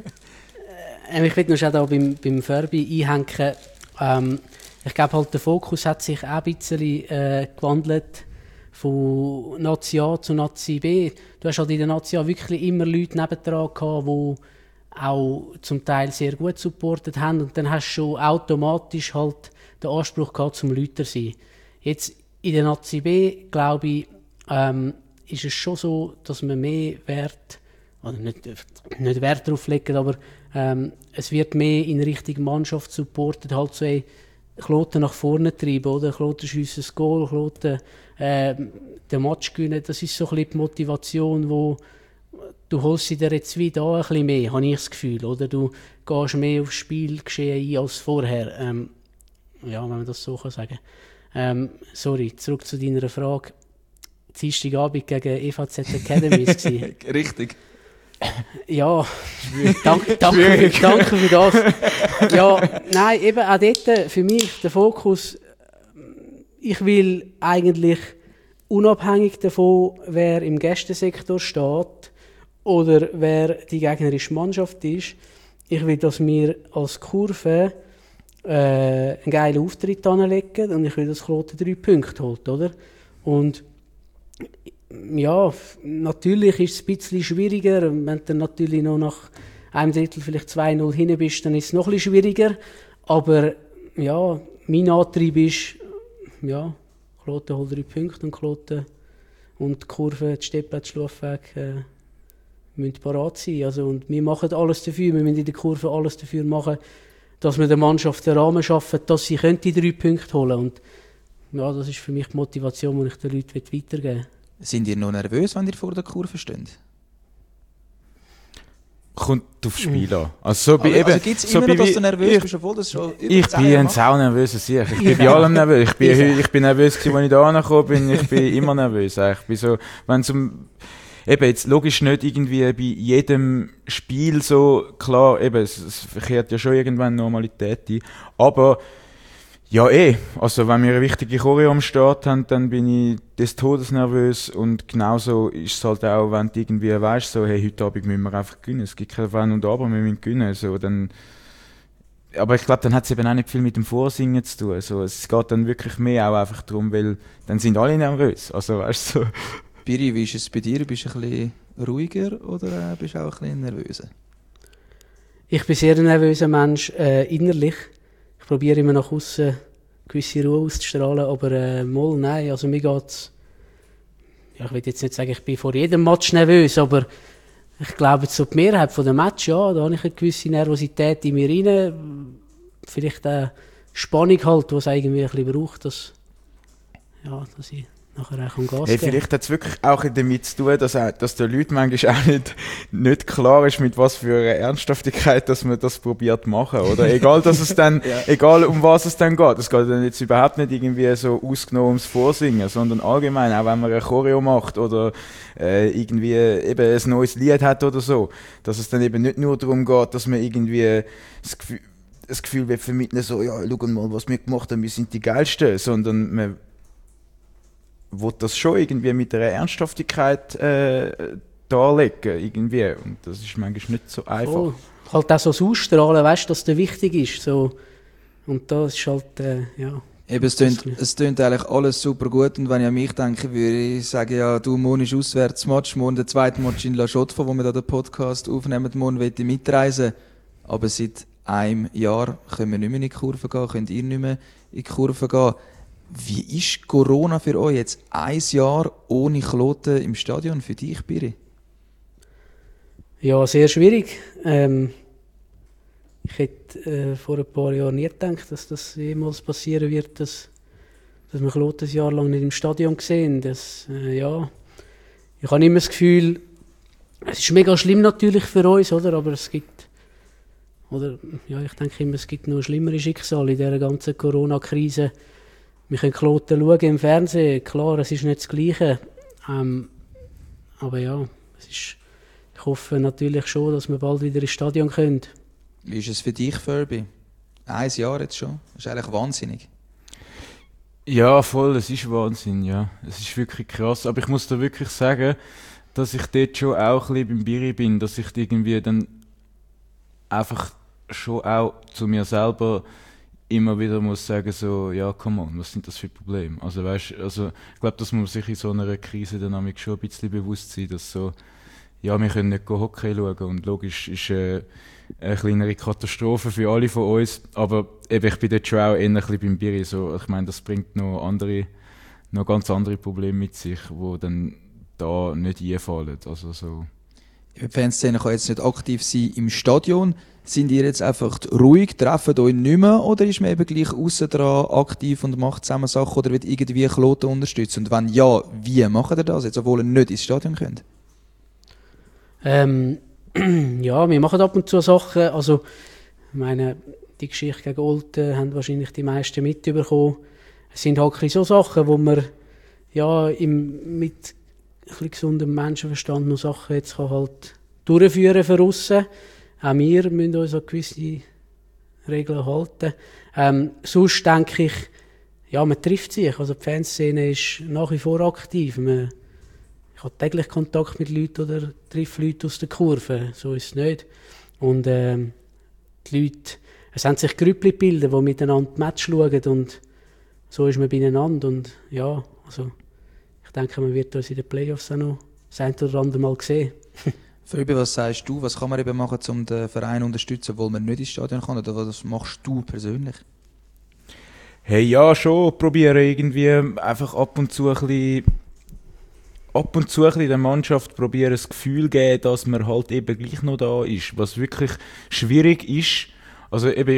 Ich will noch schnell da beim Färbi einhängen. Ich glaube, halt, der Fokus hat sich auch ein bisschen gewandelt von Nazi A zu Nazi B. Du hast halt in der Nazi A wirklich immer Leute nebendran gehabt, die auch zum Teil sehr gut supportet haben. Und dann hast du schon automatisch halt den Anspruch gehabt, zum Leuter zu sein. Jetzt in der Nazi B, glaube ich, ist es schon so, dass man mehr Wert, oder nicht Wert darauf legen, aber es wird mehr in Richtung Mannschaft supportet, halt so Kloten nach vorne treiben, oder? Kloten schiessen das Goal, Kloten den Match gewinnen. Das ist so ein bisschen die Motivation, wo du holst sie dir jetzt wieder ein bisschen mehr, habe ich das Gefühl, oder? Du gehst mehr aufs Spielgeschehen ein als vorher. Ja, wenn man das so kann sagen. Sorry, zurück zu deiner Frage. Dienstagabend gegen EVZ Academy war es. Richtig. Ja, danke für das. Ja, nein, eben auch dort für mich der Fokus, ich will eigentlich unabhängig davon, wer im Gästesektor steht oder wer die gegnerische Mannschaft ist, ich will, dass wir als Kurve einen geilen Auftritt anlegen und ich will, dass Kloten 3 Punkte holt, oder? Und ja, natürlich ist es ein bisschen schwieriger. Wenn du natürlich noch nach einem Drittel vielleicht 2-0 hinten bist, dann ist es noch ein bisschen schwieriger. Aber ja, mein Antrieb ist, ja, Kloten holt 3 Punkte und Kloten und die Kurve, die Stehplätze, Schlafweg müssen parat sein. Also, und wir machen alles dafür, wir müssen in der Kurve alles dafür machen, dass wir der Mannschaft den Rahmen schaffen, dass sie die 3 Punkte holen können. Und ja, das ist für mich die Motivation, die ich den Leuten weitergeben will. Sind ihr noch nervös, wenn ihr vor der Kurve steht? Kommt aufs Spiel an. Also, so Also gibt es immer noch, dass du nervös bist, obwohl das schon über Ich 10 bin Jahre ein machst? sau nervöser Sieg. Ich bin bei allem nervös. Ich bin nervös gewesen, als ich da angekommen bin. Ich bin immer nervös. Ich bin so, wenn eben jetzt logisch nicht irgendwie bei jedem Spiel so, klar, eben, es kehrt ja schon irgendwann Normalität ein. Aber, ja also wenn wir eine wichtige Choreo am Start haben, dann bin ich des Todes nervös und genauso ist es halt auch, wenn du irgendwie weißt, so, hey, heute Abend müssen wir einfach gewinnen, es gibt kein Wenn und Aber, wir müssen gewinnen, so, dann, aber ich glaube, dann hat es eben auch nicht viel mit dem Vorsingen zu tun, so, es geht dann wirklich mehr auch einfach darum, weil dann sind alle nervös, also weißt du, so. Biri, wie ist es bei dir? Bist du ein bisschen ruhiger oder bist du auch ein bisschen nervöser? Ich bin sehr ein nervöser Mensch, innerlich. Ich probiere immer nach außen gewisse Ruhe auszustrahlen, aber nein, also mir geht's. Ja, ich will jetzt nicht sagen, ich bin vor jedem Match nervös, aber ich glaube, so die Mehrheit der Match, ja, da habe ich eine gewisse Nervosität in mir rein. Vielleicht eine Spannung halt, die es irgendwie ein bisschen braucht, dass ich nachher auch Gas Hey, geben. vielleicht hat es wirklich auch damit zu tun, dass den Leuten manchmal auch nicht klar ist, mit was für einer Ernsthaftigkeit, dass man das probiert zu machen, oder? Egal, dass es dann, egal um was es dann geht. Es geht dann jetzt überhaupt nicht irgendwie so ausgenommen ums Vorsingen, sondern allgemein, auch wenn man eine Choreo macht oder irgendwie eben ein neues Lied hat oder so, dass es dann eben nicht nur darum geht, dass man irgendwie das Gefühl wird vermitteln, so, ja, schau mal, was wir gemacht haben, wir sind die Geilsten, sondern man will das schon irgendwie mit einer Ernsthaftigkeit darlegen, irgendwie. Und das ist manchmal nicht so einfach. Oh, halt auch so das Ausstrahlen, weißt du, dass das wichtig ist. So. Und das ist halt, ja. Eben, es tönt eigentlich alles super gut und wenn ich an mich denke, würde ich sagen, ja, du, morgen ist Auswärtsmatch, morgen der zweite Match in La Chaux-de-Fonds, wo wir da den Podcast aufnehmen, morgen will ich mitreisen, aber seit einem Jahr können wir nicht mehr in die Kurve gehen, könnt ihr nicht mehr in die Kurve gehen. Wie ist Corona für euch jetzt? 1 Jahr ohne Kloten im Stadion für dich, Biri? Ja, sehr schwierig. Ich hätte vor ein paar Jahren nie gedacht, dass das jemals passieren wird, dass wir Kloten ein Jahr lang nicht im Stadion sehen. Ich habe immer das Gefühl, es ist mega schlimm natürlich für uns, oder? Aber ich denke immer, es gibt noch schlimmere Schicksale in dieser ganzen Corona-Krise. Wir können Kloten schauen im Fernsehen, klar, es ist nicht das Gleiche. Aber ja, ich hoffe natürlich schon, dass wir bald wieder ins Stadion können. Wie ist es für dich, Furby? 1 Jahr jetzt schon? Das ist eigentlich wahnsinnig. Ja, voll, es ist Wahnsinn, ja. Es ist wirklich krass. Aber ich muss da wirklich sagen, dass ich dort schon auch ein bisschen beim Biri bin, dass ich irgendwie dann einfach schon auch zu mir selber immer wieder muss sagen, so, ja, come on, was sind das für Probleme? Also, weißt, ich glaube, dass man sich in so einer Krise dann schon ein bisschen bewusst sein, dass so, ja, wir können nicht Hockey schauen und logisch ist eine kleinere Katastrophe für alle von uns, aber eben, ich bin dort schon auch eher ein bisschen beim Biri, so, ich meine, das bringt noch ganz andere Probleme mit sich, die dann da nicht einfallen, also so. Die Fanszene kann jetzt nicht aktiv sein im Stadion. Sind ihr jetzt einfach ruhig, treffen euch nicht mehr oder ist man eben gleich aussen dran aktiv und macht zusammen Sachen oder wird irgendwie Kloten unterstützen? Und wenn ja, wie macht ihr das jetzt, obwohl ihr nicht ins Stadion könnt? Ja, wir machen ab und zu Sachen. Also, ich meine, die Geschichte gegen Olten haben wahrscheinlich die meisten mitbekommen. Es sind halt so Sachen, wo man ja, mit ein bisschen gesundem Menschenverstand noch Sachen jetzt kann halt durchführen von aussen. Auch wir müssen uns an gewisse Regeln halten. Sonst denke ich, ja, man trifft sich. Also die Fanszene ist nach wie vor aktiv. Ich habe täglich Kontakt mit Leuten oder treffe Leute aus der Kurve. So ist es nicht. Und die Leute, es haben sich Grüppli gebildet, die miteinander die Match schauen und so ist man beieinander. Und ja, also ich denke, man wird uns in den Playoffs auch noch das ein oder andere Mal sehen. Furby, was sagst du? Was kann man eben machen, um den Verein zu unterstützen, obwohl man nicht ins Stadion kann? Oder was machst du persönlich? Hey, ja, schon probieren irgendwie einfach ab und zu ein bisschen der Mannschaft probieren, das Gefühl geben, dass man halt eben gleich noch da ist. Was wirklich schwierig ist, also eben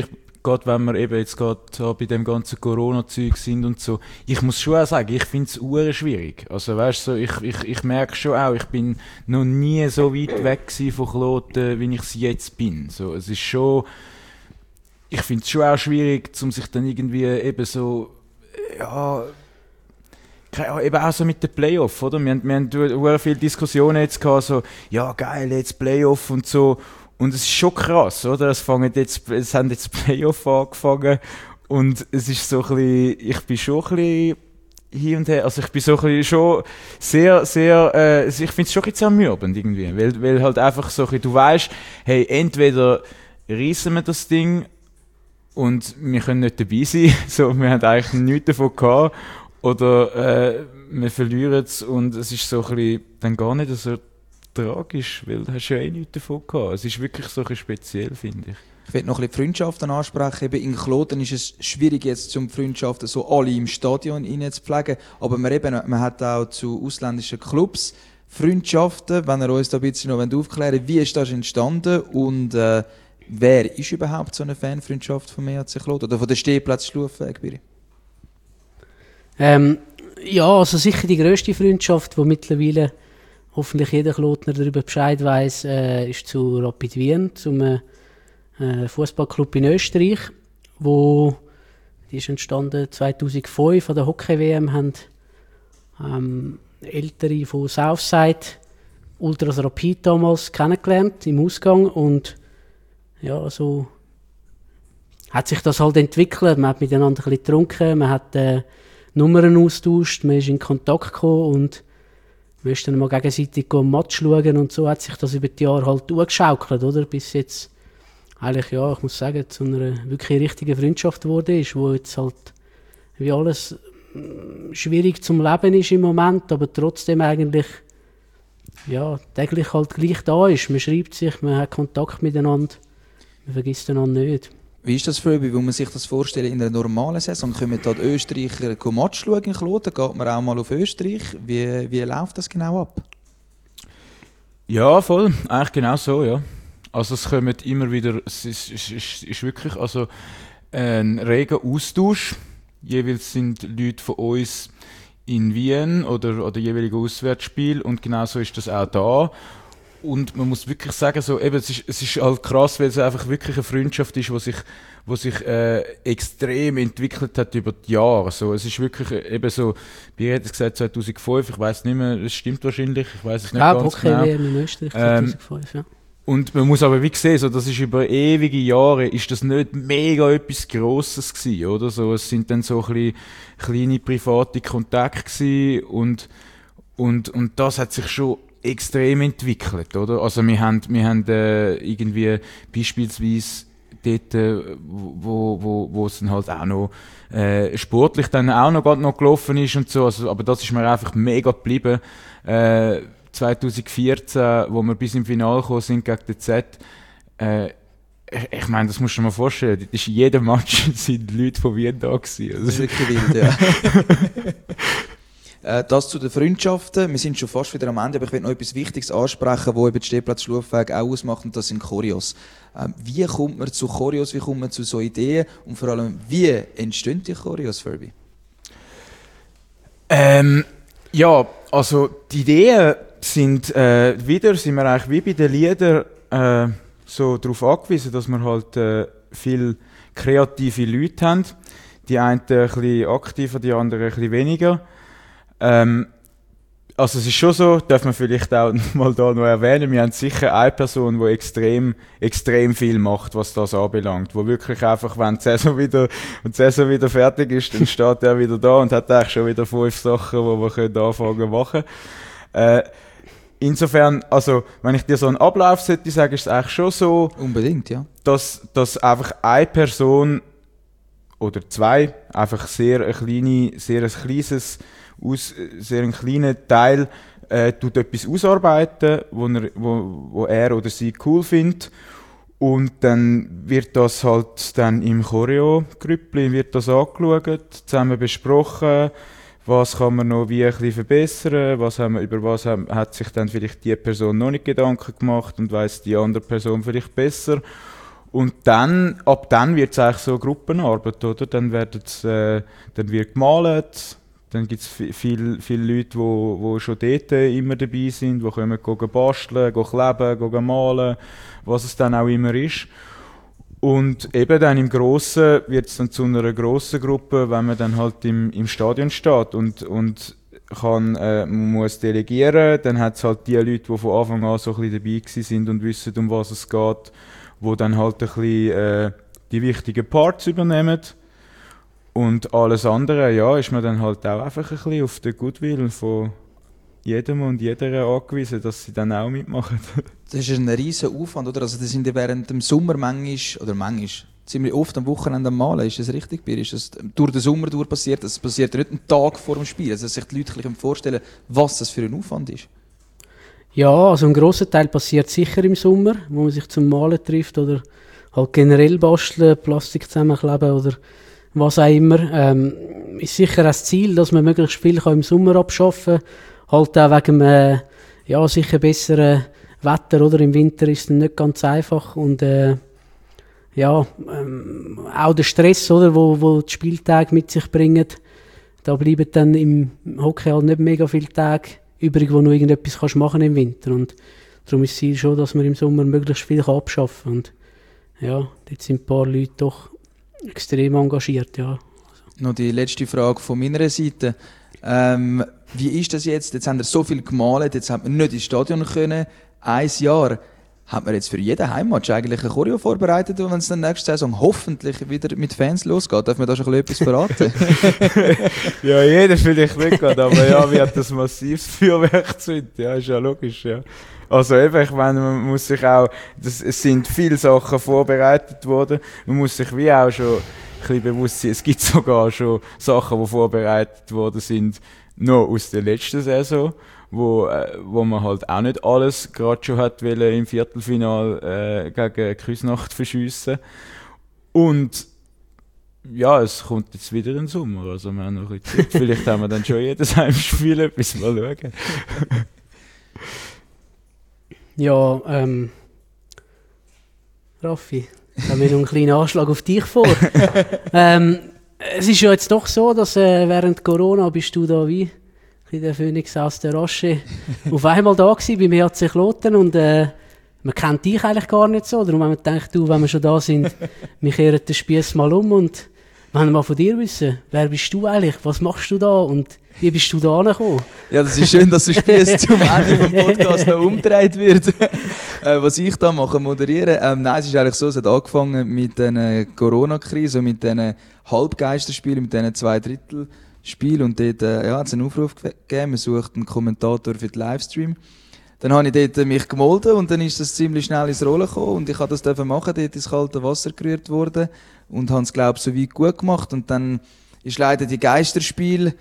gerade wenn wir eben jetzt gerade bei dem ganzen Corona-Zeug sind und so, ich muss schon auch sagen, ich finde es schwierig. Also weißt du, so, ich merke schon auch, ich bin noch nie so weit weg von Kloten, wie ich es jetzt bin. So, es ist schon, ich finde es schon auch schwierig, um sich dann irgendwie eben so, ja, eben auch so mit den Playoff, oder? Wir haben viele Diskussionen jetzt gehabt, so, ja geil, jetzt Playoff und so. Und es ist schon krass, oder? Es haben jetzt Playoff angefangen und es ist so ein bisschen, ich bin schon ein bisschen hin und her, also ich bin so ein bisschen schon sehr, sehr, ich finde es schon ein bisschen zermürbend irgendwie, weil halt einfach so ein bisschen, du weißt, hey, entweder reissen wir das Ding und wir können nicht dabei sein, so, wir haben eigentlich nichts davon gehabt, oder wir verlieren es und es ist so ein bisschen dann gar nicht so tragisch, weil du hast ja nichts davon gehabt. Es ist wirklich so ein bisschen speziell, finde ich. Ich will noch ein bisschen die Freundschaften ansprechen. Eben in Kloten ist es schwierig, jetzt zum Freundschaften so alle im Stadion reinzupflegen. Aber man hat auch zu ausländischen Clubs Freundschaften. Wenn ihr uns da ein bisschen noch aufklären wollt, wie ist das entstanden und wer ist überhaupt so eine Fanfreundschaft vom EHC Kloten oder von der Stehplatz Stufweg? Ja, also sicher die grösste Freundschaft, die mittlerweile hoffentlich jeder Klotner darüber Bescheid weiss, ist zu Rapid Wien, zum Fußballclub in Österreich, die ist entstanden 2005 an der Hockey-WM, haben Ältere von Southside, Ultras Rapid damals kennengelernt im Ausgang und ja, so hat sich das halt entwickelt. Man hat miteinander ein bisschen getrunken, man hat Nummern austauscht, man ist in Kontakt gekommen und man ist dann mal gegenseitig ein Match schauen und so hat sich das über die Jahre halt durchgeschaukelt, oder? Bis jetzt eigentlich, ja, ich muss sagen, zu einer wirklich richtigen Freundschaft geworden ist, wo jetzt halt wie alles schwierig zum Leben ist im Moment, aber trotzdem eigentlich ja, täglich halt gleich da ist. Man schreibt sich, man hat Kontakt miteinander, man vergisst einander nicht. Wie ist das für euch, wie man sich das vorstellen in einer normalen Saison? Kommen da die Österreicher Match schauen in Kloten? Geht man auch mal auf Österreich? Wie läuft das genau ab? Ja, voll. Eigentlich genau so, ja. Also es kommen immer wieder, es ist wirklich also ein reger Austausch. Jeweils sind Leute von uns in Wien oder jeweilige Auswärtsspiel und genauso ist das auch da. Und man muss wirklich sagen, so, eben, es ist halt krass, weil es einfach wirklich eine Freundschaft ist, die sich extrem entwickelt hat über die Jahre. So, es ist wirklich eben so, wie hat es gesagt, 2005, ich weiß nicht mehr, es stimmt wahrscheinlich, ich weiß es nicht ganz genau. Ja, in Österreich 2005, ja. Und man muss aber wie sehen, so, das ist über ewige Jahre, ist das nicht mega etwas Grosses gewesen, oder? So, es sind dann so ein bisschen kleine private Kontakte gewesen und das hat sich schon extrem entwickelt, oder? Also wir haben irgendwie beispielsweise dort, wo es dann halt auch noch sportlich dann auch noch gelaufen ist und so, also, aber das ist mir einfach mega geblieben. 2014, wo wir bis im Finale gekommen sind gegen den Z, ich meine, das musst du dir mal vorstellen, das ist jeder Match sind Leute von Wien da gewesen. Also, das ist wirklich wild, ja. Das zu den Freundschaften. Wir sind schon fast wieder am Ende, aber ich will noch etwas Wichtiges ansprechen, was eben die Stehplatz Schlufweg auch ausmacht, und das sind Choreos. Wie kommt man zu Choreos, wie kommt man zu so Ideen und vor allem, wie entstehen die Choreos, Furby? Ja, also die Ideen sind sind wir eigentlich wie bei den Liedern so darauf angewiesen, dass wir halt viele kreative Leute haben. Die einen ein bisschen aktiver, die anderen ein bisschen weniger. Also es ist schon so, darf man vielleicht auch mal da noch erwähnen, wir haben sicher eine Person, die extrem viel macht, was das anbelangt, wo wirklich einfach, wenn die Saison wieder fertig ist, dann steht er wieder da und hat eigentlich schon wieder 5 Sachen, die wir anfangen zu machen. Insofern, also wenn ich dir so einen Ablauf sollte sagen, ist es eigentlich schon so, unbedingt, ja, dass einfach eine Person oder zwei einfach sehr ein kleines sehr einen kleinen Teil tut etwas ausarbeiten, wo er oder sie cool findet, und dann wird das halt dann im Choreo-Grüppli wird das angeschaut, zusammen besprochen, was kann man noch wie ein bisschen verbessern, über was hat sich dann vielleicht die Person noch nicht Gedanken gemacht und weiss die andere Person vielleicht besser. Und ab dann wird es eigentlich so Gruppenarbeit, oder? Dann wird gemalt, dann gibt es viele Leute, die schon dort immer dabei sind, die kommen basteln, kleben, malen, was es dann auch immer ist. Und eben dann im Grossen wird es dann zu einer grossen Gruppe, wenn man dann halt im Stadion steht und man muss delegieren, dann hat es halt die Leute, die von Anfang an so ein bisschen dabei sind und wissen, um was es geht, die dann halt ein bisschen die wichtigen Parts übernehmen. Und alles andere, ja, ist man dann halt auch einfach ein bisschen auf den Goodwill von jedem und jeder angewiesen, dass sie dann auch mitmachen. Das ist ein riesen Aufwand, oder? Also das sind ja während dem Sommer manchmal ziemlich oft am Wochenende am Malen. Ist das richtig, Bier? Ist das durch den Sommer durch passiert? Das passiert nicht einen Tag vor dem Spiel. Also dass sich die Leute vorstellen, was das für ein Aufwand ist. Ja, also ein grosser Teil passiert sicher im Sommer, wo man sich zum Malen trifft oder halt generell basteln, Plastik zusammenkleben oder was auch immer. Ist sicher das Ziel, dass man möglichst viel im Sommer abschaffen kann. Halt auch wegen sicher besseren Wetter, oder? Im Winter ist es nicht ganz einfach und auch der Stress, oder, wo die Spieltage mit sich bringen. Da bleiben dann im Hockey halt nicht mega viele Tage übrig, wo du noch irgendetwas machen kannst im Winter. Und darum ist das Ziel schon, dass man im Sommer möglichst viel abschaffen kann. Und ja, dort sind ein paar Leute doch extrem engagiert, ja. Noch die letzte Frage von meiner Seite. Wie ist das jetzt? Jetzt haben wir so viel gemalt, jetzt hat man nicht ins Stadion können. 1 Jahr. Hat man jetzt für jeden Heimmatch eigentlich ein Choreo vorbereitet, und wenn es dann nächste Saison hoffentlich wieder mit Fans losgeht, darf man da schon etwas verraten? Ja, jeder vielleicht nicht gerade, aber ja, wird das massives Feuerwerk zünden. Ja, ist ja logisch, ja. Also eben, ich meine, man muss sich auch, es sind viele Sachen vorbereitet worden, man muss sich wie auch schon ein bisschen bewusst sein, es gibt sogar schon Sachen, die vorbereitet worden sind, noch aus der letzten Saison, wo man halt auch nicht alles gerade schon hat wollen im Viertelfinal gegen Küsnacht verschiessen. Und ja, es kommt jetzt wieder im Sommer, also wir haben noch ein bisschen Zeit. Vielleicht haben wir dann schon jedes Heimspiel etwas mal schauen. Ja, Raffi, ich habe mir noch einen kleinen Anschlag auf dich vor. Es ist ja jetzt doch so, dass während Corona bist du da wie der Phönix aus der Asche auf einmal da gewesen beim EHC Kloten und man kennt dich eigentlich gar nicht so. Darum haben wir gedacht, wenn wir schon da sind, wir kehren den Spiess mal um und wir wollen mal von dir wissen, wer bist du eigentlich, was machst du da und wie bist du da angekommen? Ja, das ist schön, dass der Spiess zum Ende des Podcasts noch umgedreht wird. Was ich da mache, moderieren. Nein, es ist eigentlich so, es hat angefangen mit der Corona-Krise, mit diesen Halbgeisterspielen, mit diesen 2/3 Spiel, und dort hat es einen Aufruf gegeben, man sucht einen Kommentator für den Livestream. Dann habe ich dort mich gemolden und dann ist das ziemlich schnell ins Rollen gekommen und ich habe das machen, dort ins kalte Wasser gerührt worden und habe es, glaube ich, so weit gut gemacht, und dann ist leider die Geisterspiele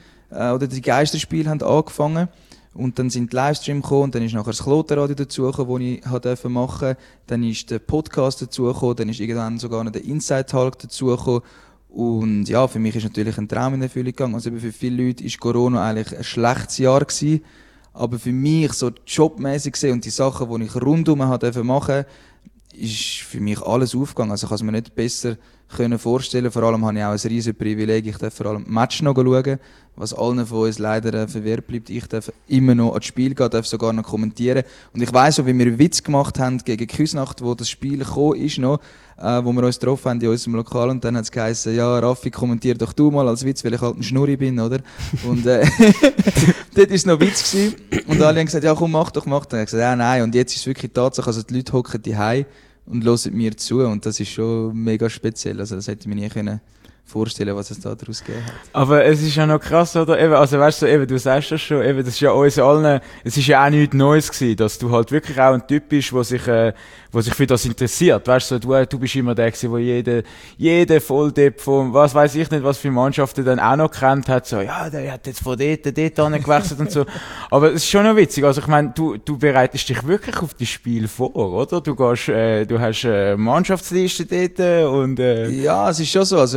haben angefangen und dann sind die Livestream gekommen und dann ist nachher das Klotenradio dazugekommen, das ich machen durfte, dann ist der Podcast dazugekommen, dann ist irgendwann sogar noch der Inside Talk dazugekommen. Und ja, für mich ist natürlich ein Traum in Erfüllung gegangen. Also für viele Leute ist Corona eigentlich ein schlechtes Jahr gewesen. Aber für mich, so jobmäßig gesehen und die Sachen, die ich rundum machen durfte, ist für mich alles aufgegangen. Also ich kann es mir nicht besser vorstellen. Vor allem habe ich auch ein riesiges Privileg. Ich darf vor allem Match noch schauen, was allen von uns leider verwehrt bleibt. Ich darf immer noch ans Spiel gehen, darf sogar noch kommentieren. Und ich weiss auch, wie wir einen Witz gemacht haben gegen Küsnacht, wo das Spiel gekommen ist noch, wo wir uns getroffen haben in unserem Lokal, und dann hat es geheißen, ja, Raffi, kommentier doch du mal als Witz, weil ich halt ein Schnurri bin, oder? Und dort war es noch Witz gewesen. Und alle haben gesagt, ja komm, mach doch. Und ich habe gesagt, ja nein, und jetzt ist es wirklich Tatsache, also die Leute hocken daheim und hören mir zu, und das ist schon mega speziell, also das hätte ich mir nie vorstellen, was es da daraus gegeben hat. Aber es ist ja noch krass, oder? Eben, also weißt du, eben, du sagst das schon, eben, das ist ja uns allen, es ist ja auch nichts Neues gewesen, dass du halt wirklich auch ein Typ bist, der sich für das interessiert. Weißt du, du bist immer der gewesen, der jede Volldepp von, was weiß ich nicht, was für Mannschaften dann auch noch kennt hat, so, ja, der hat jetzt von dort gewechselt und so. Aber es ist schon noch witzig, also ich meine, du bereitest dich wirklich auf das Spiel vor, oder? Du hast eine Mannschaftsliste dort und, Ja, es ist schon so, also ich bereite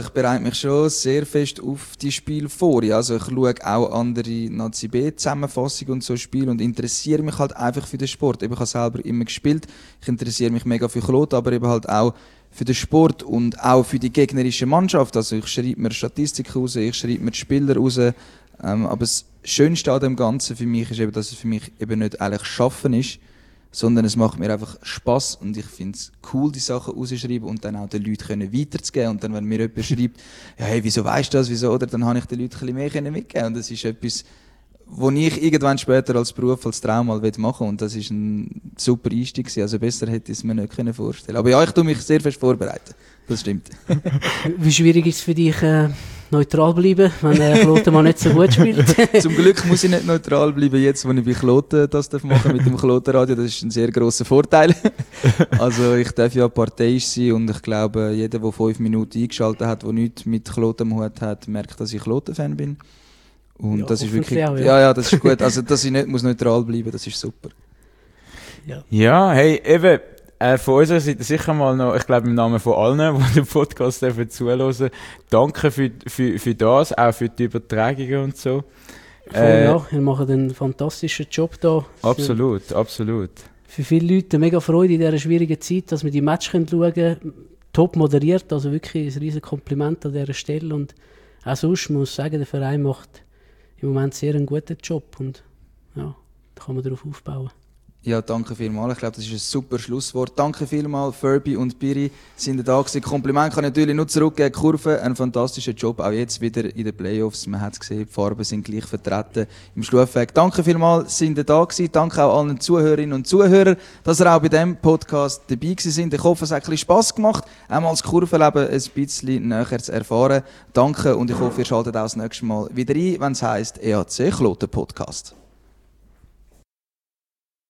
mich schon sehr fest auf die Spiele vor. Also ich schaue auch andere Nazi B-Zusammenfassungen und so Spiele und interessiere mich halt einfach für den Sport. Ich habe selber immer gespielt, ich interessiere mich mega für Kloten, aber eben halt auch für den Sport und auch für die gegnerische Mannschaft. Also ich schreibe mir Statistiken raus, ich schreibe mir die Spieler raus. Aber das Schönste an dem Ganzen für mich ist eben, dass es für mich eben nicht eigentlich Schaffen ist, sondern es macht mir einfach Spass und ich finde es cool, die Sachen rauszuschreiben und dann auch den Leuten weiterzugeben. Und dann, wenn mir jemand schreibt, ja, hey, wieso weisst du das, wieso, oder, dann habe ich den Leuten ein bisschen mehr mitgeben. Und das ist etwas, was ich irgendwann später als Beruf, als Traum mal machen will. Und das ist ein super Einstieg gewesen. Also besser hätte ich es mir nicht vorstellen können. Aber ja, ich tue mich sehr fest vorbereiten. Das stimmt. Wie schwierig ist es für dich, neutral bleiben, wenn Kloten mal nicht so gut spielt? Zum Glück muss ich nicht neutral bleiben, jetzt, wo ich bei Kloten das machen mit dem Klotenradio. Das ist ein sehr grosser Vorteil. Also ich darf ja parteiisch sein und ich glaube, jeder, der 5 Minuten eingeschaltet hat, der nichts mit Kloten am Hut hat, merkt, dass ich Kloten-Fan bin. Und ja, das ist wirklich... Auch, ja, das ist gut. Also, dass ich nicht muss neutral bleiben, das ist super. Ja, hey, eben... von unserer Seite sicher mal noch, ich glaube im Namen von allen, die den Podcast zuhören, danke für das, auch für die Übertragungen und so. Ja, ihr macht einen fantastischen Job da. Absolut, absolut. Für viele Leute mega Freude in dieser schwierigen Zeit, dass wir die Match schauen können. Top moderiert, also wirklich ein riesen Kompliment an dieser Stelle. Und auch sonst muss ich sagen, der Verein macht im Moment sehr einen guten Job und ja, da kann man darauf aufbauen. Ja, danke vielmals. Ich glaube, das ist ein super Schlusswort. Danke vielmals, Furby und Piri sind da gewesen. Kompliment kann ich natürlich nur zurückgeben. Kurve, ein fantastischer Job, auch jetzt wieder in den Playoffs. Man hat es gesehen, die Farben sind gleich vertreten im Schlufweg. Danke vielmals, sind da gewesen. Danke auch allen Zuhörerinnen und Zuhörern, dass ihr auch bei diesem Podcast dabei gewesen sind. Ich hoffe, es hat ein bisschen Spass gemacht, einmal das Kurvenleben ein bisschen näher zu erfahren. Danke und ich hoffe, ihr schaltet auch das nächste Mal wieder ein, wenn es heisst EAC Kloten Podcast.